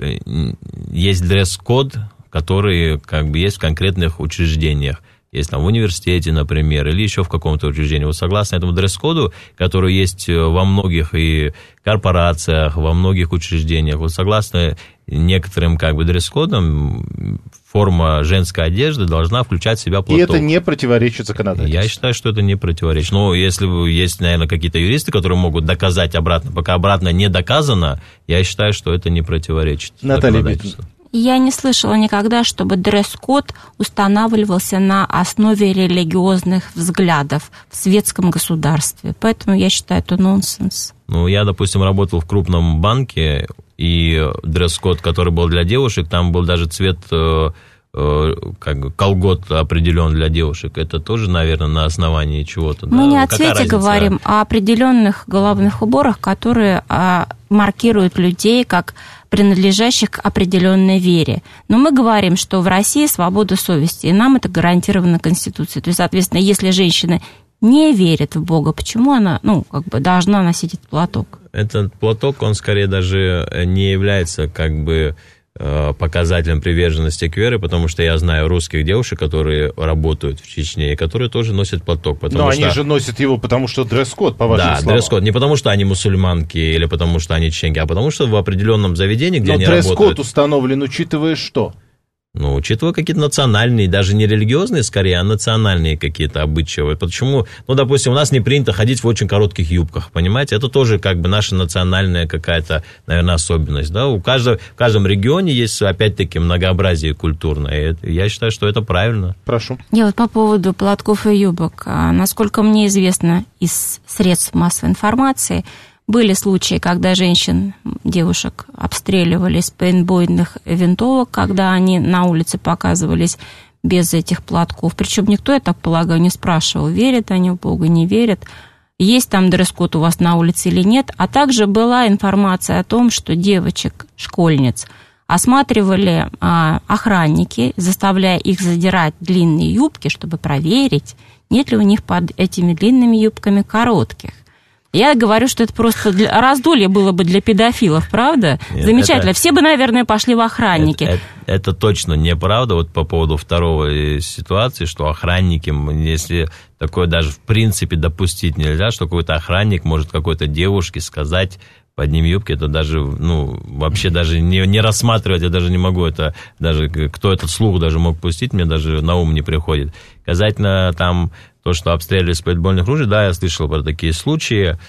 S4: есть дресс-код, который как бы есть в конкретных учреждениях. Есть там в университете, например, или еще в каком-то учреждении. Вот согласно этому дресс-коду, который есть во многих и корпорациях, во многих учреждениях, вот согласно некоторым как бы дресс-кодам, форма женской одежды должна включать в себя платок.
S2: И это не противоречит законодательству?
S4: Я считаю, что это не противоречит. Но если есть, наверное, какие-то юристы, которые могут доказать обратно, пока обратно не доказано, я считаю, что это не противоречит законодательству.
S3: Я не слышала никогда, чтобы дресс-код устанавливался на основе религиозных взглядов в светском государстве. Поэтому я считаю, это нонсенс.
S4: Ну, я, допустим, работал в крупном банке, и дресс-код, который был для девушек, там был даже цвет э, э, как бы колгот определен для девушек. Это тоже, наверное, на основании чего-то.
S3: Мы
S4: да?
S3: не о
S4: Какая
S3: цвете
S4: разница?
S3: говорим, а о определенных головных уборах, которые а, маркируют людей как принадлежащих к определенной вере. Но мы говорим, что в России свобода совести, и нам это гарантировано Конституцией. То есть, соответственно, если женщина не верит в Бога, почему она, ну, как бы должна носить этот платок?
S4: Этот платок, он скорее даже не является как бы показателем приверженности к вере, потому что я знаю русских девушек, которые работают в Чечне, и которые тоже носят платок.
S2: Но
S4: что...
S2: они же носят его, потому что дресс-код, по вашим
S4: да,
S2: словам.
S4: Да, дресс-код. Не потому что они мусульманки или потому что они чеченки, а потому что в определенном заведении, где
S2: Но
S4: они
S2: дресс-код
S4: работают...
S2: установлен, учитывая что?
S4: Ну, учитывая какие-то национальные, даже не религиозные, скорее, а национальные какие-то обычаи. Почему? Ну, допустим, у нас не принято ходить в очень коротких юбках, понимаете? Это тоже как бы наша национальная какая-то, наверное, особенность, да? У каждого, в каждом регионе есть, опять-таки, многообразие культурное. И я считаю, что это правильно.
S2: Прошу.
S3: Я вот по поводу платков и юбок. Насколько мне известно из средств массовой информации, были случаи, когда женщин, девушек обстреливали из пейнтбольных винтовок, когда они на улице показывались без этих платков. Причем никто, я так полагаю, не спрашивал, верят они в Бога, не верят, есть там дресс-код у вас на улице или нет. А также была информация о том, что девочек, школьниц, осматривали а, охранники, заставляя их задирать длинные юбки, чтобы проверить, нет ли у них под этими длинными юбками коротких. Я говорю, что это просто для... раздолье было бы для педофилов, правда? Нет, Замечательно. Это... Все бы, наверное, пошли в охранники.
S4: Это, это, это точно неправда. Вот по поводу второго ситуации, что охранники, если такое даже в принципе допустить нельзя, что какой-то охранник может какой-то девушке сказать, подними юбки, это даже, ну, вообще даже не, не рассматривать, я даже не могу это, даже кто этот слух даже мог пустить, мне даже на ум не приходит. Касательно там то, что обстреливали с пейнтбольных ружей, да, я слышал про такие случаи,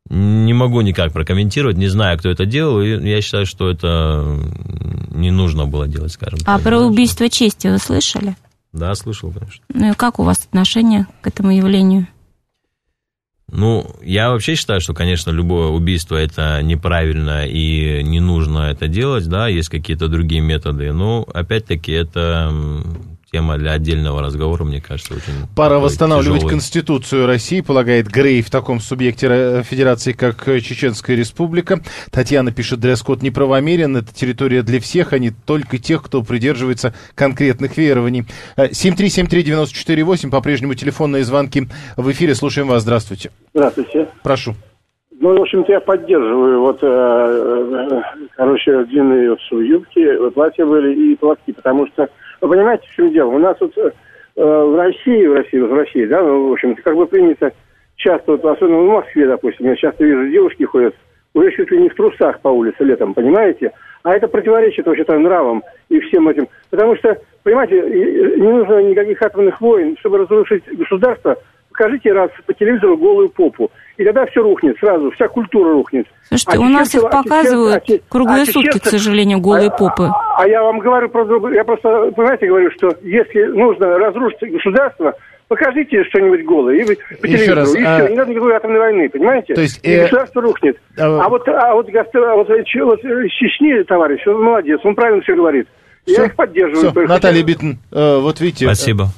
S4: не могу никак прокомментировать, не знаю, кто это делал, и я считаю, что это не нужно было делать, скажем так.
S3: А про убийство чести вы слышали?
S4: Да, слышал, конечно.
S3: Ну и как у вас отношение к этому явлению?
S4: Ну, я вообще считаю, что, конечно, любое убийство это неправильно и не нужно это делать, да, есть какие-то другие методы, но, опять-таки, это тема для отдельного разговора, мне кажется, очень
S2: Пора восстанавливать
S4: тяжелый.
S2: Конституцию России, полагает Грей, в таком субъекте Федерации, как Чеченская Республика. Татьяна пишет, дресс-код неправомерен, это территория для всех, а не только тех, кто придерживается конкретных верований. семь три семь три девять четыре восемь, по-прежнему телефонные звонки в эфире, слушаем вас, здравствуйте.
S6: Здравствуйте.
S2: Прошу.
S6: Ну, в общем-то, я поддерживаю, вот, э, короче, длинные юбки, платья были и платки, потому что, вы понимаете, в чем дело? У нас вот э, в России, в России, в России, да, ну, в общем-то, как бы принято часто, вот, особенно в Москве, допустим, я часто вижу, девушки ходят уже чуть ли не в трусах по улице летом, понимаете? А это противоречит вообще-то нравам и всем этим. Потому что, понимаете, не нужно никаких атомных войн, чтобы разрушить государство, в покажите раз по телевизору голую попу. И тогда все рухнет сразу, вся культура рухнет.
S3: Слушайте,
S6: а
S3: у нас их
S6: а
S3: показывают
S6: а
S3: круглые
S6: а
S3: сутки, к сожалению, голые
S6: а,
S3: попы.
S6: А, а я вам говорю про другое. Я просто, понимаете, говорю, что если нужно разрушить государство, покажите что-нибудь голое. И вы по телевизору. Раз, и а... все, не надо никакой атомной войны, понимаете? То есть, и э... государство рухнет. А, а вот, а вот, а вот, вот Чечни, товарищ, он молодец, он правильно все говорит. Все? Я их поддерживаю.
S2: Все. Наталья Биттон, э, вот видите.
S4: Спасибо.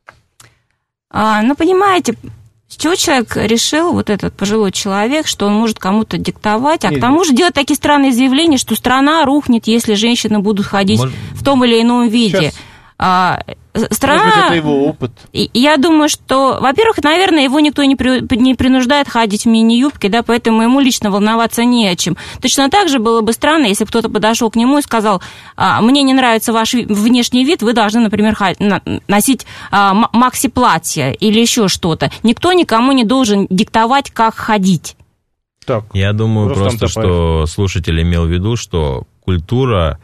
S3: А, ну, понимаете, с чего человек решил, вот этот пожилой человек, что он может кому-то диктовать, а Нет. к тому же делать такие странные заявления, что страна рухнет, если женщины будут ходить может... в том или ином виде. Сейчас. А, страна...
S2: Может быть, это его опыт.
S3: И, я думаю, что, во-первых, наверное, его никто не, при, не принуждает ходить в мини-юбке, да, поэтому ему лично волноваться не о чем. Точно так же было бы странно, если бы кто-то подошел к нему и сказал: мне не нравится ваш внешний вид, вы должны, например, носить макси-платье или еще что-то. Никто никому не должен диктовать, как ходить.
S4: Так, я думаю Рустам просто, Топаев. Что слушатель имел в виду, что культура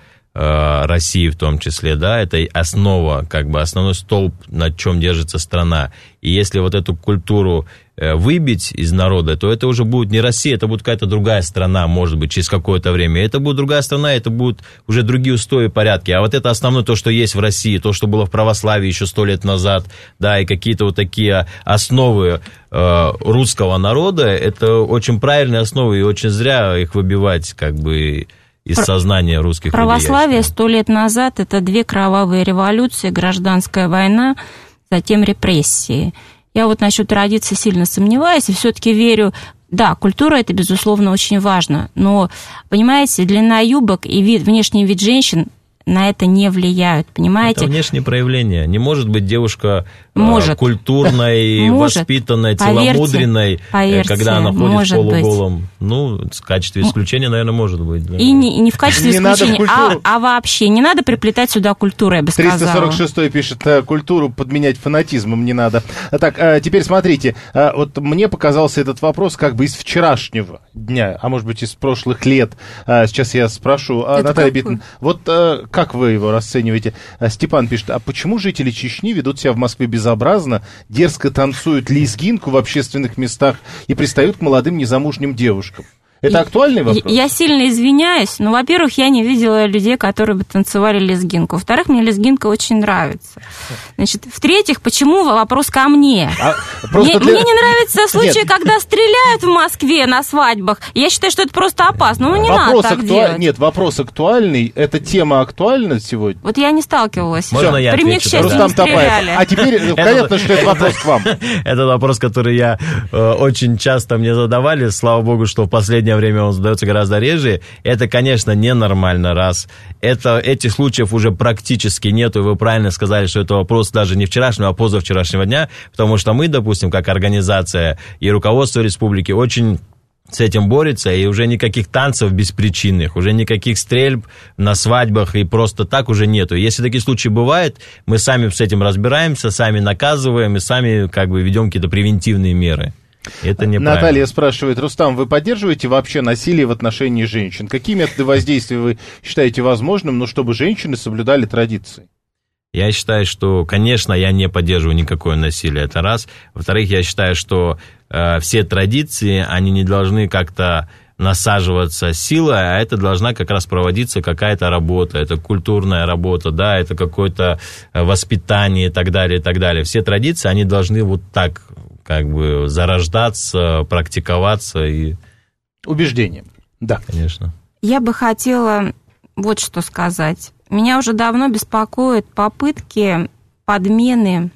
S4: России в том числе, да, это основа, как бы основной столб, на чем держится страна. И если вот эту культуру выбить из народа, то это уже будет не Россия, это будет какая-то другая страна, может быть, через какое-то время. Это будет другая страна, это будут уже другие устои и порядки. А вот это основное то, что есть в России, то, что было в православии еще сто лет назад, да, и какие-то вот такие основы э, русского народа, это очень правильные основы, и очень зря их выбивать, как бы, из сознания русских людей.
S3: Православие сто лет назад – это две кровавые революции, гражданская война, затем репрессии. Я вот насчет традиций сильно сомневаюсь, и все-таки верю, да, культура – это, безусловно, очень важно, но, понимаете, длина юбок и вид, внешний вид женщин на это не влияют, понимаете?
S4: Это внешнее проявление. Не может быть девушка
S3: может.
S4: культурной, может. воспитанной, целомудренной, поверьте, когда она ходит в полуголом. Быть. Ну, в качестве исключения, наверное, может быть. Да.
S3: И не, не в качестве не исключения, а, а вообще. Не надо приплетать сюда культуру, я бы сказала.
S2: триста сорок шестой пишет, культуру подменять фанатизмом не надо. Так, теперь смотрите, вот мне показался этот вопрос как бы из вчерашнего дня, а может быть, из прошлых лет. Сейчас я спрошу. Это Наталья Биттон, вот как вы его расцениваете? Степан пишет, а почему жители Чечни ведут себя в Москве безобразно, дерзко танцуют лезгинку в общественных местах и пристают к молодым незамужним девушкам? Это актуальный вопрос?
S3: Я сильно извиняюсь, но, во-первых, я не видела людей, которые бы танцевали лезгинку. Во-вторых, мне лезгинка очень нравится. Значит, в-третьих, почему вопрос ко мне? А, мне, для... мне не нравятся случаи, Нет. когда стреляют в Москве на свадьбах. Я считаю, что это просто опасно. Ну, не вопрос надо так актуаль... делать.
S2: Нет, вопрос актуальный. Эта тема актуальна сегодня?
S3: Вот я не сталкивалась.
S4: Можно я
S3: При мне, к счастью, не стреляли.
S2: А теперь понятно, что это вопрос к вам.
S4: Это вопрос, который я очень часто мне задавали. Слава богу, что в последнее время он задается гораздо реже. Это, конечно, ненормально, раз. Это, этих случаев уже практически нету, и вы правильно сказали, что это вопрос даже не вчерашнего, а позавчерашнего дня, потому что мы, допустим, как организация и руководство республики очень с этим борется, и уже никаких танцев беспричинных, уже никаких стрельб на свадьбах и просто так уже нету. Если такие случаи бывают, мы сами с этим разбираемся, сами наказываем и сами как бы ведем какие-то превентивные меры. Это
S2: Наталья спрашивает, Рустам, вы поддерживаете вообще насилие в отношении женщин? Какие методы воздействия вы считаете возможным, но чтобы женщины соблюдали традиции?
S4: Я считаю, что, конечно, я не поддерживаю никакое насилие, это раз. Во-вторых, я считаю, что э, все традиции, они не должны как-то насаживаться силой, а это должна как раз проводиться какая-то работа, это культурная работа, да, это какое-то воспитание и так далее, и так далее. Все традиции, они должны вот так как бы зарождаться, практиковаться и...
S2: Убеждением, да.
S4: Конечно.
S3: Я бы хотела вот что сказать. Меня уже давно беспокоят попытки подмены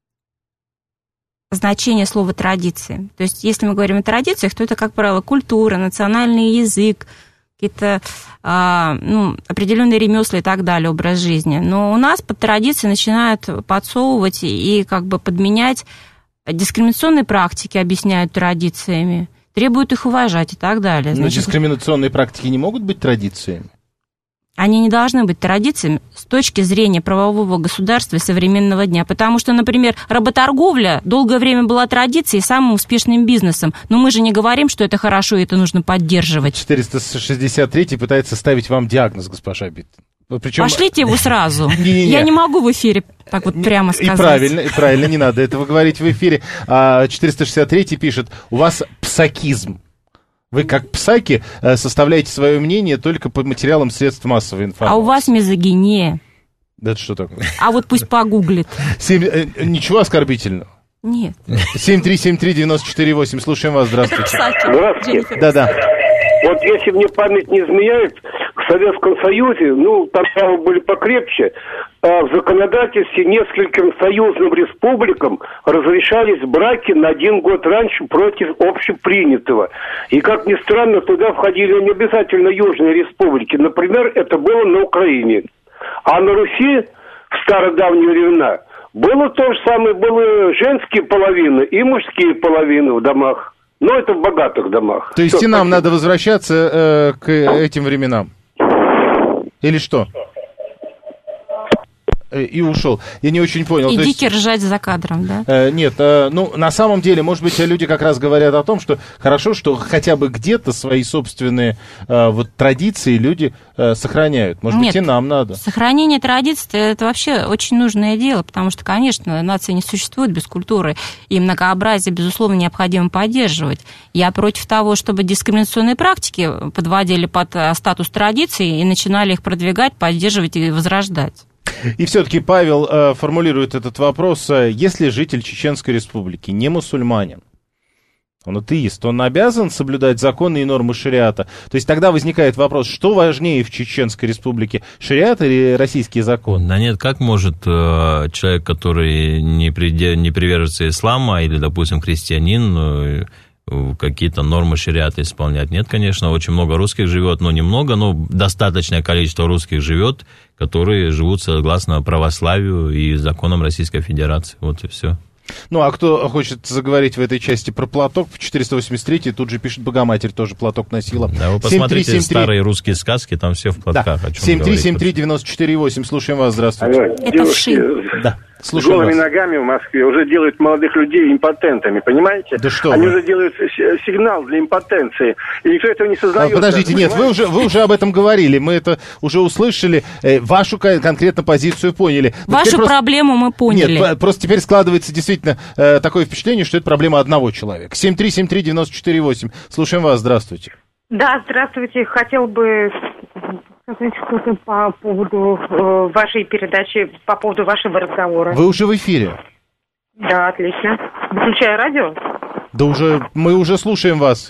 S3: значения слова «традиции». То есть, если мы говорим о традициях, то это, как правило, культура, национальный язык, какие-то а, ну, определенные ремесла и так далее, образ жизни. Но у нас под традиции начинают подсовывать и как бы подменять дискриминационные практики, объясняют традициями, требуют их уважать и так далее.
S2: Но Значит, дискриминационные практики не могут быть традициями?
S3: Они не должны быть традициями с точки зрения правового государства и современного дня. Потому что, например, работорговля долгое время была традицией и самым успешным бизнесом. Но мы же не говорим, что это хорошо и это нужно поддерживать.
S2: четыреста шестьдесят третий пытается ставить вам диагноз, госпожа Биттон. Причем...
S3: Пошлите его сразу.
S2: Не-не-не.
S3: Я не могу в эфире так вот прямо сказать.
S2: И правильно, и правильно, не надо этого говорить в эфире. А четыреста шестьдесят третий пишет, у вас псакизм. Вы как псаки составляете свое мнение только по материалам средств массовой информации.
S3: А у вас мизогиния.
S2: Да это что такое?
S3: А вот пусть погуглит.
S2: Семь, э, ничего оскорбительного.
S3: Нет.
S2: семь три семь три девять четыре восемь. Слушаем вас, здравствуйте.
S7: Здравствуйте.
S2: Да-да.
S7: Вот если мне память не изменяет, в Советском Союзе, ну, там правила были покрепче, а в законодательстве нескольким союзным республикам разрешались браки на один год раньше против общепринятого. И, как ни странно, туда входили не обязательно южные республики. Например, это было на Украине. А на Руси в стародавние времена было то же самое, были женские половины и мужские половины в домах. Но это в богатых домах.
S2: То есть
S7: Все,
S2: и нам
S7: спасибо.
S2: надо возвращаться э, к этим временам? Или что? И ушел. Я не очень понял.
S3: Идите
S2: То есть,
S3: ржать за кадром, да?
S2: э, нет, э, ну, на самом деле, может быть, люди как раз говорят о том, что хорошо, что хотя бы где-то свои собственные э, вот традиции люди э, сохраняют. Может
S3: Нет,
S2: быть, и нам надо.
S3: Сохранение традиций – это вообще очень нужное дело, потому что, конечно, нация не существует без культуры, и многообразие, безусловно, необходимо поддерживать. Я против того, чтобы дискриминационные практики подводили под статус традиций и начинали их продвигать, поддерживать и возрождать.
S2: И все-таки Павел э, формулирует этот вопрос. Э, если житель Чеченской Республики не мусульманин, он атеист, он обязан соблюдать законы и нормы шариата? То есть тогда возникает вопрос, что важнее в Чеченской Республике, шариат или российский закон?
S4: Да нет, как может э, человек, который не, приде, не привержется ислама или, допустим, христианин, э, какие-то нормы шариата исполнять? Нет, конечно, очень много русских живет, но немного, но достаточное количество русских живет, которые живут согласно православию и законам Российской Федерации. Вот и все.
S2: Ну, а кто хочет заговорить в этой части про платок, в четыреста восемьдесят третий тут же пишет, Богоматерь тоже платок носила.
S4: Да, вы посмотрите старые русские сказки, там все в платках.
S2: Да. семь три семь три девять четыре восемь, слушаем вас, здравствуйте.
S7: Алло,
S3: Это
S7: девушки,
S2: Да.
S7: с
S2: Слушаем
S7: голыми
S2: вас.
S7: ногами в Москве уже делают молодых людей импотентами, понимаете?
S2: Да что
S7: Они
S2: вы.
S7: уже делают с- сигнал для импотенции, и никто этого не
S2: А,
S7: сознает.
S2: подождите, нет, вы уже, вы уже об этом говорили, мы это уже услышали, э, вашу кон- конкретно позицию поняли. Но
S3: Вашу
S2: теперь просто-
S3: проблему мы поняли.
S2: Нет, по- просто теперь складывается действительно э, такое впечатление, что это проблема одного человека. семь три семь три девять четыре восемь, слушаем вас, здравствуйте.
S8: Да, здравствуйте. Хотел бы сказать что-то по поводу э, вашей передачи, по поводу вашего разговора.
S2: Вы уже в эфире.
S8: Да, отлично. Выключаю радио.
S2: Да уже, мы уже слушаем вас.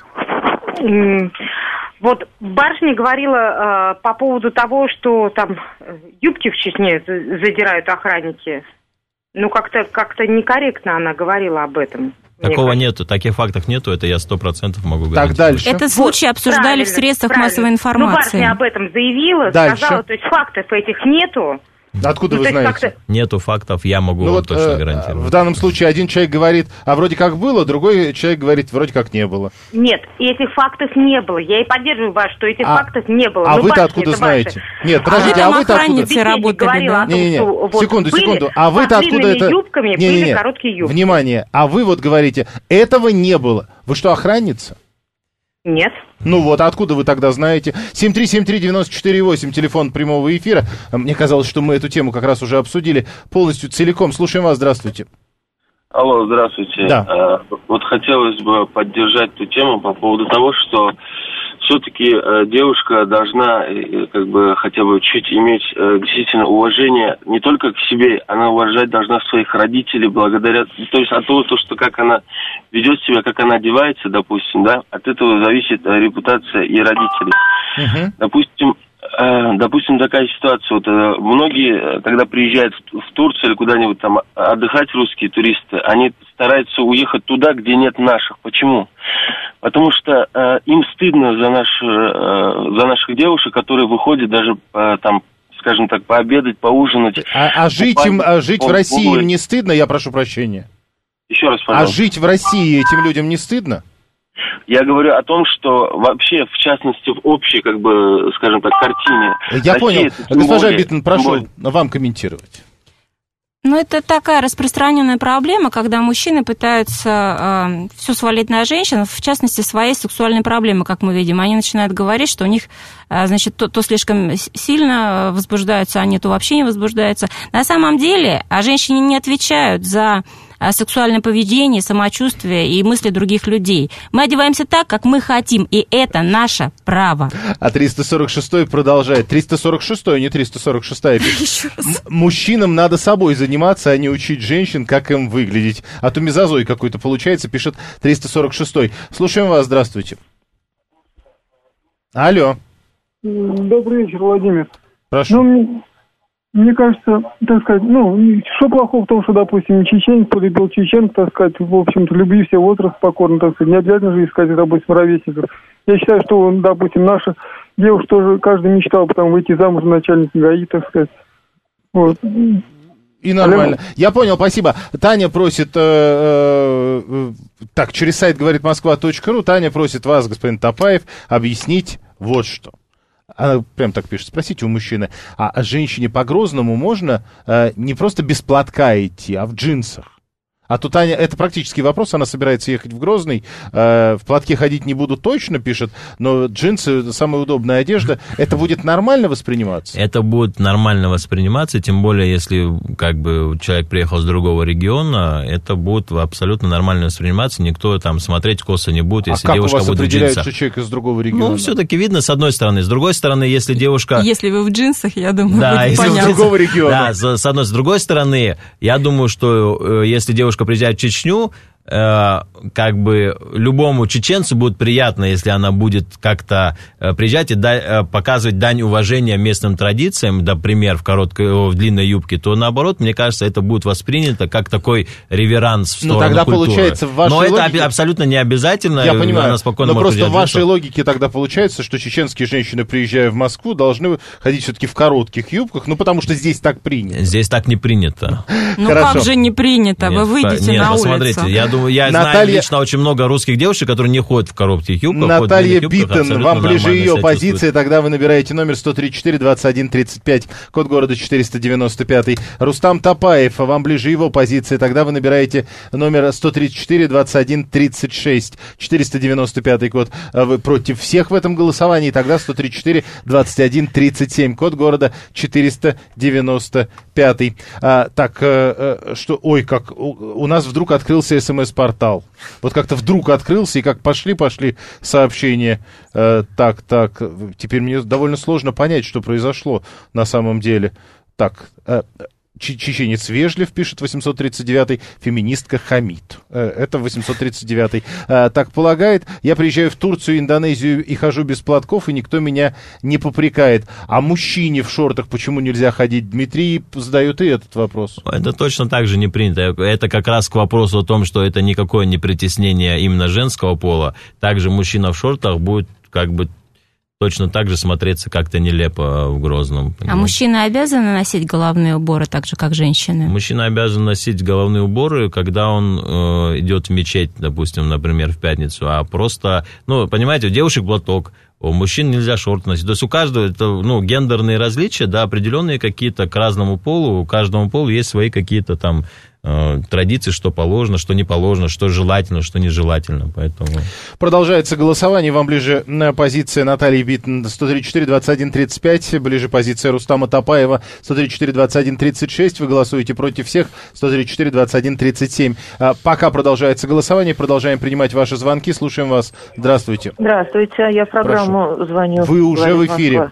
S8: М, Вот барышня говорила э, по поводу того, что там э, юбки в Чечне за- задирают охранники. Ну, как-то как-то некорректно она говорила об этом. мне
S4: Такого
S8: кажется.
S4: нету, таких фактов нету, это я сто процентов могу
S2: Так,
S4: гарантировать.
S2: дальше.
S3: Этот случай обсуждали
S8: Правильно,
S3: в средствах
S8: правильно.
S3: массовой
S8: Ну,
S3: информации.
S8: барышня об этом заявила,
S2: Дальше.
S8: сказала, то есть фактов этих нету.
S2: Откуда
S8: Ну,
S2: вы
S8: то есть
S2: знаете?
S8: как-то-
S4: Нету фактов, я могу
S2: Ну
S4: вам
S2: вот
S4: точно
S2: э,
S4: гарантировать.
S2: в данном случае один человек говорит, а вроде как было, другой человек говорит, вроде как не было.
S8: Нет, этих фактов не было. Я и поддерживаю вас, что этих
S2: А-
S8: фактов не было.
S2: А
S8: Ну,
S2: вы-то
S8: барышня,
S2: откуда
S8: это
S2: знаете?
S8: ваша.
S2: Нет,
S3: А
S2: подождите,
S3: вы
S2: а
S3: там
S2: вы-то откуда?
S3: охранницей
S8: Собеседник
S3: работали,
S8: говорила
S3: да?
S8: о том,
S2: Не-не-не,
S8: что вот
S2: секунду,
S8: были
S2: секунду. А вы-то
S8: под
S2: откуда
S8: длинными
S2: это...
S8: юбками были
S2: Не-не-не.
S8: короткие юбки.
S2: Внимание, а вы вот говорите, этого не было. Вы что, охранница?
S8: Нет.
S2: Ну вот, а откуда вы тогда знаете? семь три семь три девять четыре восемь, телефон прямого эфира. Мне казалось, что мы эту тему как раз уже обсудили полностью, целиком. Слушаем вас, здравствуйте.
S9: Алло, здравствуйте.
S2: Да.
S9: А, вот хотелось бы поддержать ту тему по поводу того, что все-таки э, девушка должна э, как бы хотя бы чуть иметь э, действительно уважение не только к себе, она уважать должна своих родителей благодаря, то есть от того, то, что как она ведет себя, как она одевается, допустим, да, от этого зависит э, репутация и родителей.
S2: Угу.
S9: Допустим, э, допустим, такая ситуация, вот э, многие, э, когда приезжают в, в Турцию или куда-нибудь там отдыхать, русские туристы, они стараются уехать туда, где нет наших. Почему? Потому что э, им стыдно за, наш, э, за наших девушек, которые выходят даже э, там, скажем так, пообедать, поужинать.
S2: А, а жить, им, а жить в России им не стыдно? Я прошу прощения.
S9: Еще раз,
S2: А
S9: пожалуйста.
S2: жить в России этим людям не стыдно?
S9: Я говорю о том, что вообще, в частности, в общей, как бы, скажем так, картине.
S2: Я
S9: Россия
S2: понял.
S9: это тем
S2: Госпожа
S9: более-
S2: Биттон,
S9: тем
S2: прошу
S9: более-
S2: вам комментировать.
S3: Ну, это такая распространенная проблема, когда мужчины пытаются э, все свалить на женщин, в частности, свои сексуальные проблемы, как мы видим. Они начинают говорить, что у них, э, значит, то, то слишком сильно возбуждаются, они то вообще не возбуждаются. На самом деле, а женщины не отвечают за сексуальное поведение, самочувствие и мысли других людей. Мы одеваемся так, как мы хотим, и это наше право.
S2: А триста сорок шестой продолжает. триста сорок шестой, не триста сорок шестая. Еще раз. Мужчинам надо собой заниматься, а не учить женщин, как им выглядеть. А то мезозой какой-то получается, пишет триста сорок шестой. Слушаем вас, здравствуйте. Алло.
S10: Добрый вечер, Владимир.
S2: Прошу.
S10: Ну, мне кажется, так сказать, ну, что плохого в том, что, допустим, чеченец полюбил чеченку, так сказать, в общем-то, любви все возраст покорно, так сказать, не обязательно же искать, допустим, ровесников. Я считаю, что, допустим, наша девушка тоже, каждый мечтал потом выйти замуж за начальника ГАИ, так сказать. Вот.
S2: И нормально. Алло. Я понял, спасибо. Таня просит, э, э, так, через сайт говорит москва точка ру, Таня просит вас, господин Топаев, объяснить вот что. Она прям так пишет, спросите у мужчины, а женщине по Грозному можно э, не просто без платка идти, а в джинсах? А тут Таня, это практический вопрос, она собирается ехать в Грозный, э, в платке ходить не буду точно, пишет, но джинсы, самая удобная одежда, это будет нормально восприниматься?
S4: Это будет нормально восприниматься, тем более, если как бы человек приехал с другого региона, это будет абсолютно нормально восприниматься, никто там смотреть косо не будет, если
S2: а
S4: девушка будет в джинсах. А как у вас определяют,
S2: что человек из другого региона?
S4: Ну, все-таки видно, с одной стороны. С другой стороны, если девушка...
S3: Если вы в джинсах, я думаю,
S4: да,
S3: будет
S4: если
S3: понятно.
S2: Из другого региона.
S4: Да, с одной, с другой стороны, я думаю, что если девушка приезжает в Чечню, э, как бы любому чеченцу будет приятно, если она будет как-то э, приезжать и да, э, показывать дань уважения местным традициям, например, в короткой, в длинной юбке, то наоборот, мне кажется, это будет воспринято как такой реверанс в сторону
S2: ну, тогда
S4: культуры.
S2: Получается, в вашей
S4: Но
S2: логике...
S4: это абсолютно не обязательно.
S2: Я понимаю,
S4: но
S2: просто в вашей логике тогда получается, что чеченские женщины, приезжая в Москву, должны ходить все-таки в коротких юбках, ну потому что здесь так принято.
S4: Здесь так не принято.
S3: Ну как же не принято? Вы выйдете
S4: нет,
S3: на улицу.
S4: Смотрите, я думаю, я
S2: Наталья...
S4: знаю лично очень много русских девушек, которые не ходят в коротких юбках.
S2: Наталья Биттен, вам ближе ее позиция, тогда вы набираете номер сто тридцать четыре двадцать один тридцать пять, код города четыреста девяносто пять. Рустам Топаев, вам ближе его позиция, тогда вы набираете номер сто тридцать четыре двадцать один тридцать шесть, четыреста девяносто пять код. Вы против всех в этом голосовании, тогда сто тридцать четыре двадцать один тридцать семь, код города четыреста девяносто пять. А, так, а, что, ой, как у, у нас вдруг открылся СМС-портал. Вот как-то вдруг открылся, и как пошли-пошли сообщения. Э, так, так, теперь мне довольно сложно понять, что произошло на самом деле. Так, э, чеченец вежлив, пишет восемьсот тридцать девятый, феминистка хамит. Э, это восемьсот тридцать девятый. Э, так полагает, я приезжаю в Турцию, Индонезию и хожу без платков, и никто меня не попрекает. А мужчине в шортах почему нельзя ходить? Дмитрий задает и этот вопрос.
S4: Это точно так же не принято. Это как раз к вопросу о том, что это никакое не притеснение именно женского пола. Также мужчина в шортах будет как бы точно так же смотреться как-то нелепо в Грозном. Понимаете?
S3: А мужчины обязаны носить головные уборы так же, как женщины?
S4: Мужчина обязан носить головные уборы, когда он э, идет в мечеть, допустим, например, в пятницу, а просто, ну, понимаете, у девушек платок, у мужчин нельзя шорты носить. То есть у каждого, это, ну, гендерные различия, да, определенные какие-то к разному полу, у каждому полу есть свои какие-то там традиции, что положено, что не положено, что желательно, что нежелательно, поэтому...
S2: Продолжается голосование, вам ближе позиция Натальи Биттен сто тридцать четыре двадцать один тридцать пять, ближе позиция Рустама Топаева сто тридцать четыре двадцать один тридцать шесть, вы голосуете против всех, сто тридцать четыре двадцать один тридцать семь. Пока продолжается голосование, продолжаем принимать ваши звонки, слушаем вас. Здравствуйте.
S11: Здравствуйте, я в программу
S2: Прошу.
S11: Звоню.
S2: Вы уже в эфире.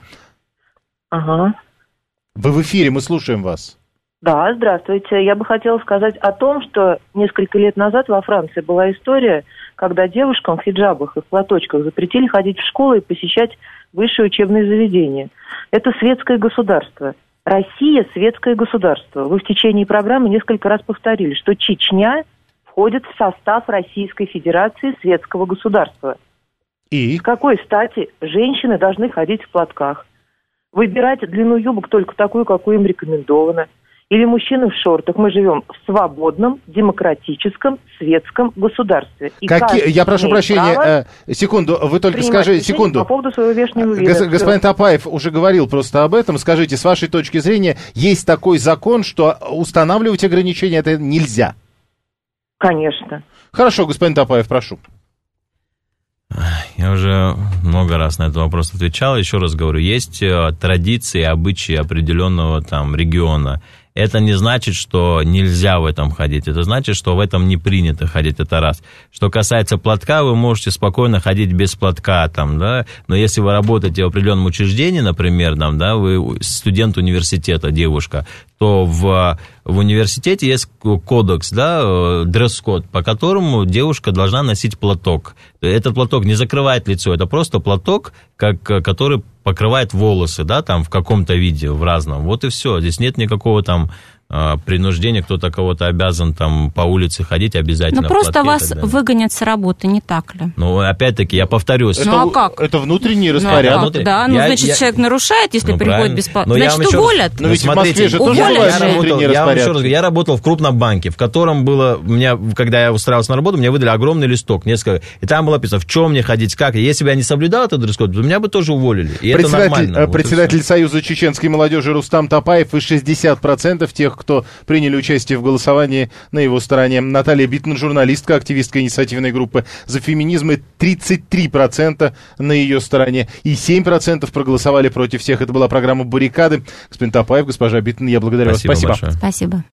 S11: Ага.
S2: Вы в эфире, мы слушаем вас.
S11: Да, здравствуйте. Я бы хотела сказать о том, что несколько лет назад во Франции была история, когда девушкам в хиджабах и в платочках запретили ходить в школу и посещать высшие учебные заведения. Это светское государство. Россия – светское государство. Вы в течение программы несколько раз повторили, что Чечня входит в состав Российской Федерации светского государства.
S2: И?
S11: С какой стати женщины должны ходить в платках? Выбирать длину юбок только такую, какую им рекомендовано. или мужчины в шортах. Мы живем в свободном, демократическом, светском государстве. И
S2: Какие, я прошу прощения, э, секунду, вы только скажите, секунду.
S11: По поводу своего внешнего вида.
S2: Гос, господин Топаев уже говорил просто об этом. Скажите, с вашей точки зрения, есть такой закон, что устанавливать ограничения это нельзя?
S11: Конечно.
S2: Хорошо, господин Топаев, прошу.
S4: Я уже много раз на этот вопрос отвечал. Еще раз говорю, есть традиции, обычаи определенного там региона. Это не значит, что нельзя в этом ходить. Это значит, что в этом не принято ходить. Это раз. Что касается платка, вы можете спокойно ходить без платка. Там, да? Но если вы работаете в определенном учреждении, например, там, да, вы студент университета, девушка, то в, в университете есть кодекс, да, дресс-код, по которому девушка должна носить платок. Этот платок не закрывает лицо, это просто платок, как, который покрывает волосы, да, там в каком-то виде, в разном. Вот и все. Здесь нет никакого там принуждения, кто-то кого-то обязан там по улице ходить обязательно.
S3: Ну, просто вас выгонят с работы, не так ли?
S4: Ну, опять-таки, я повторюсь.
S2: Это,
S3: ну, а как?
S2: Это внутренний
S3: ну,
S2: распорядок.
S3: А да, ну, я, значит, я... человек нарушает, если ну, приходит бесплатно. Значит,
S4: еще...
S3: уволят.
S2: Но ведь
S4: смотрите,
S2: в Москве же
S3: тоже
S2: бывает
S4: я
S2: внутренний
S4: работал, я вам еще раз
S2: распорядок.
S4: говорю, я работал в крупном банке, в котором было, меня, когда я устраивался на работу, мне выдали огромный листок, несколько, и там было написано, в чем мне ходить, как. И если бы я не соблюдал этот дресс-код, то меня бы тоже уволили. И это нормально.
S2: Председатель вот Союза чеченской молодежи Рустам Топаев и шестьдесят процентов тех, кто приняли участие в голосовании, на его стороне. Наталья Биттман, журналистка, активистка инициативной группы «За феминизм», и тридцать три процента на ее стороне. И семь процентов проголосовали против всех. Это была программа «Баррикады». Господин Топаев, госпожа Биттман, я благодарю
S4: Спасибо
S2: вас. Спасибо.
S4: Большое.
S3: Спасибо.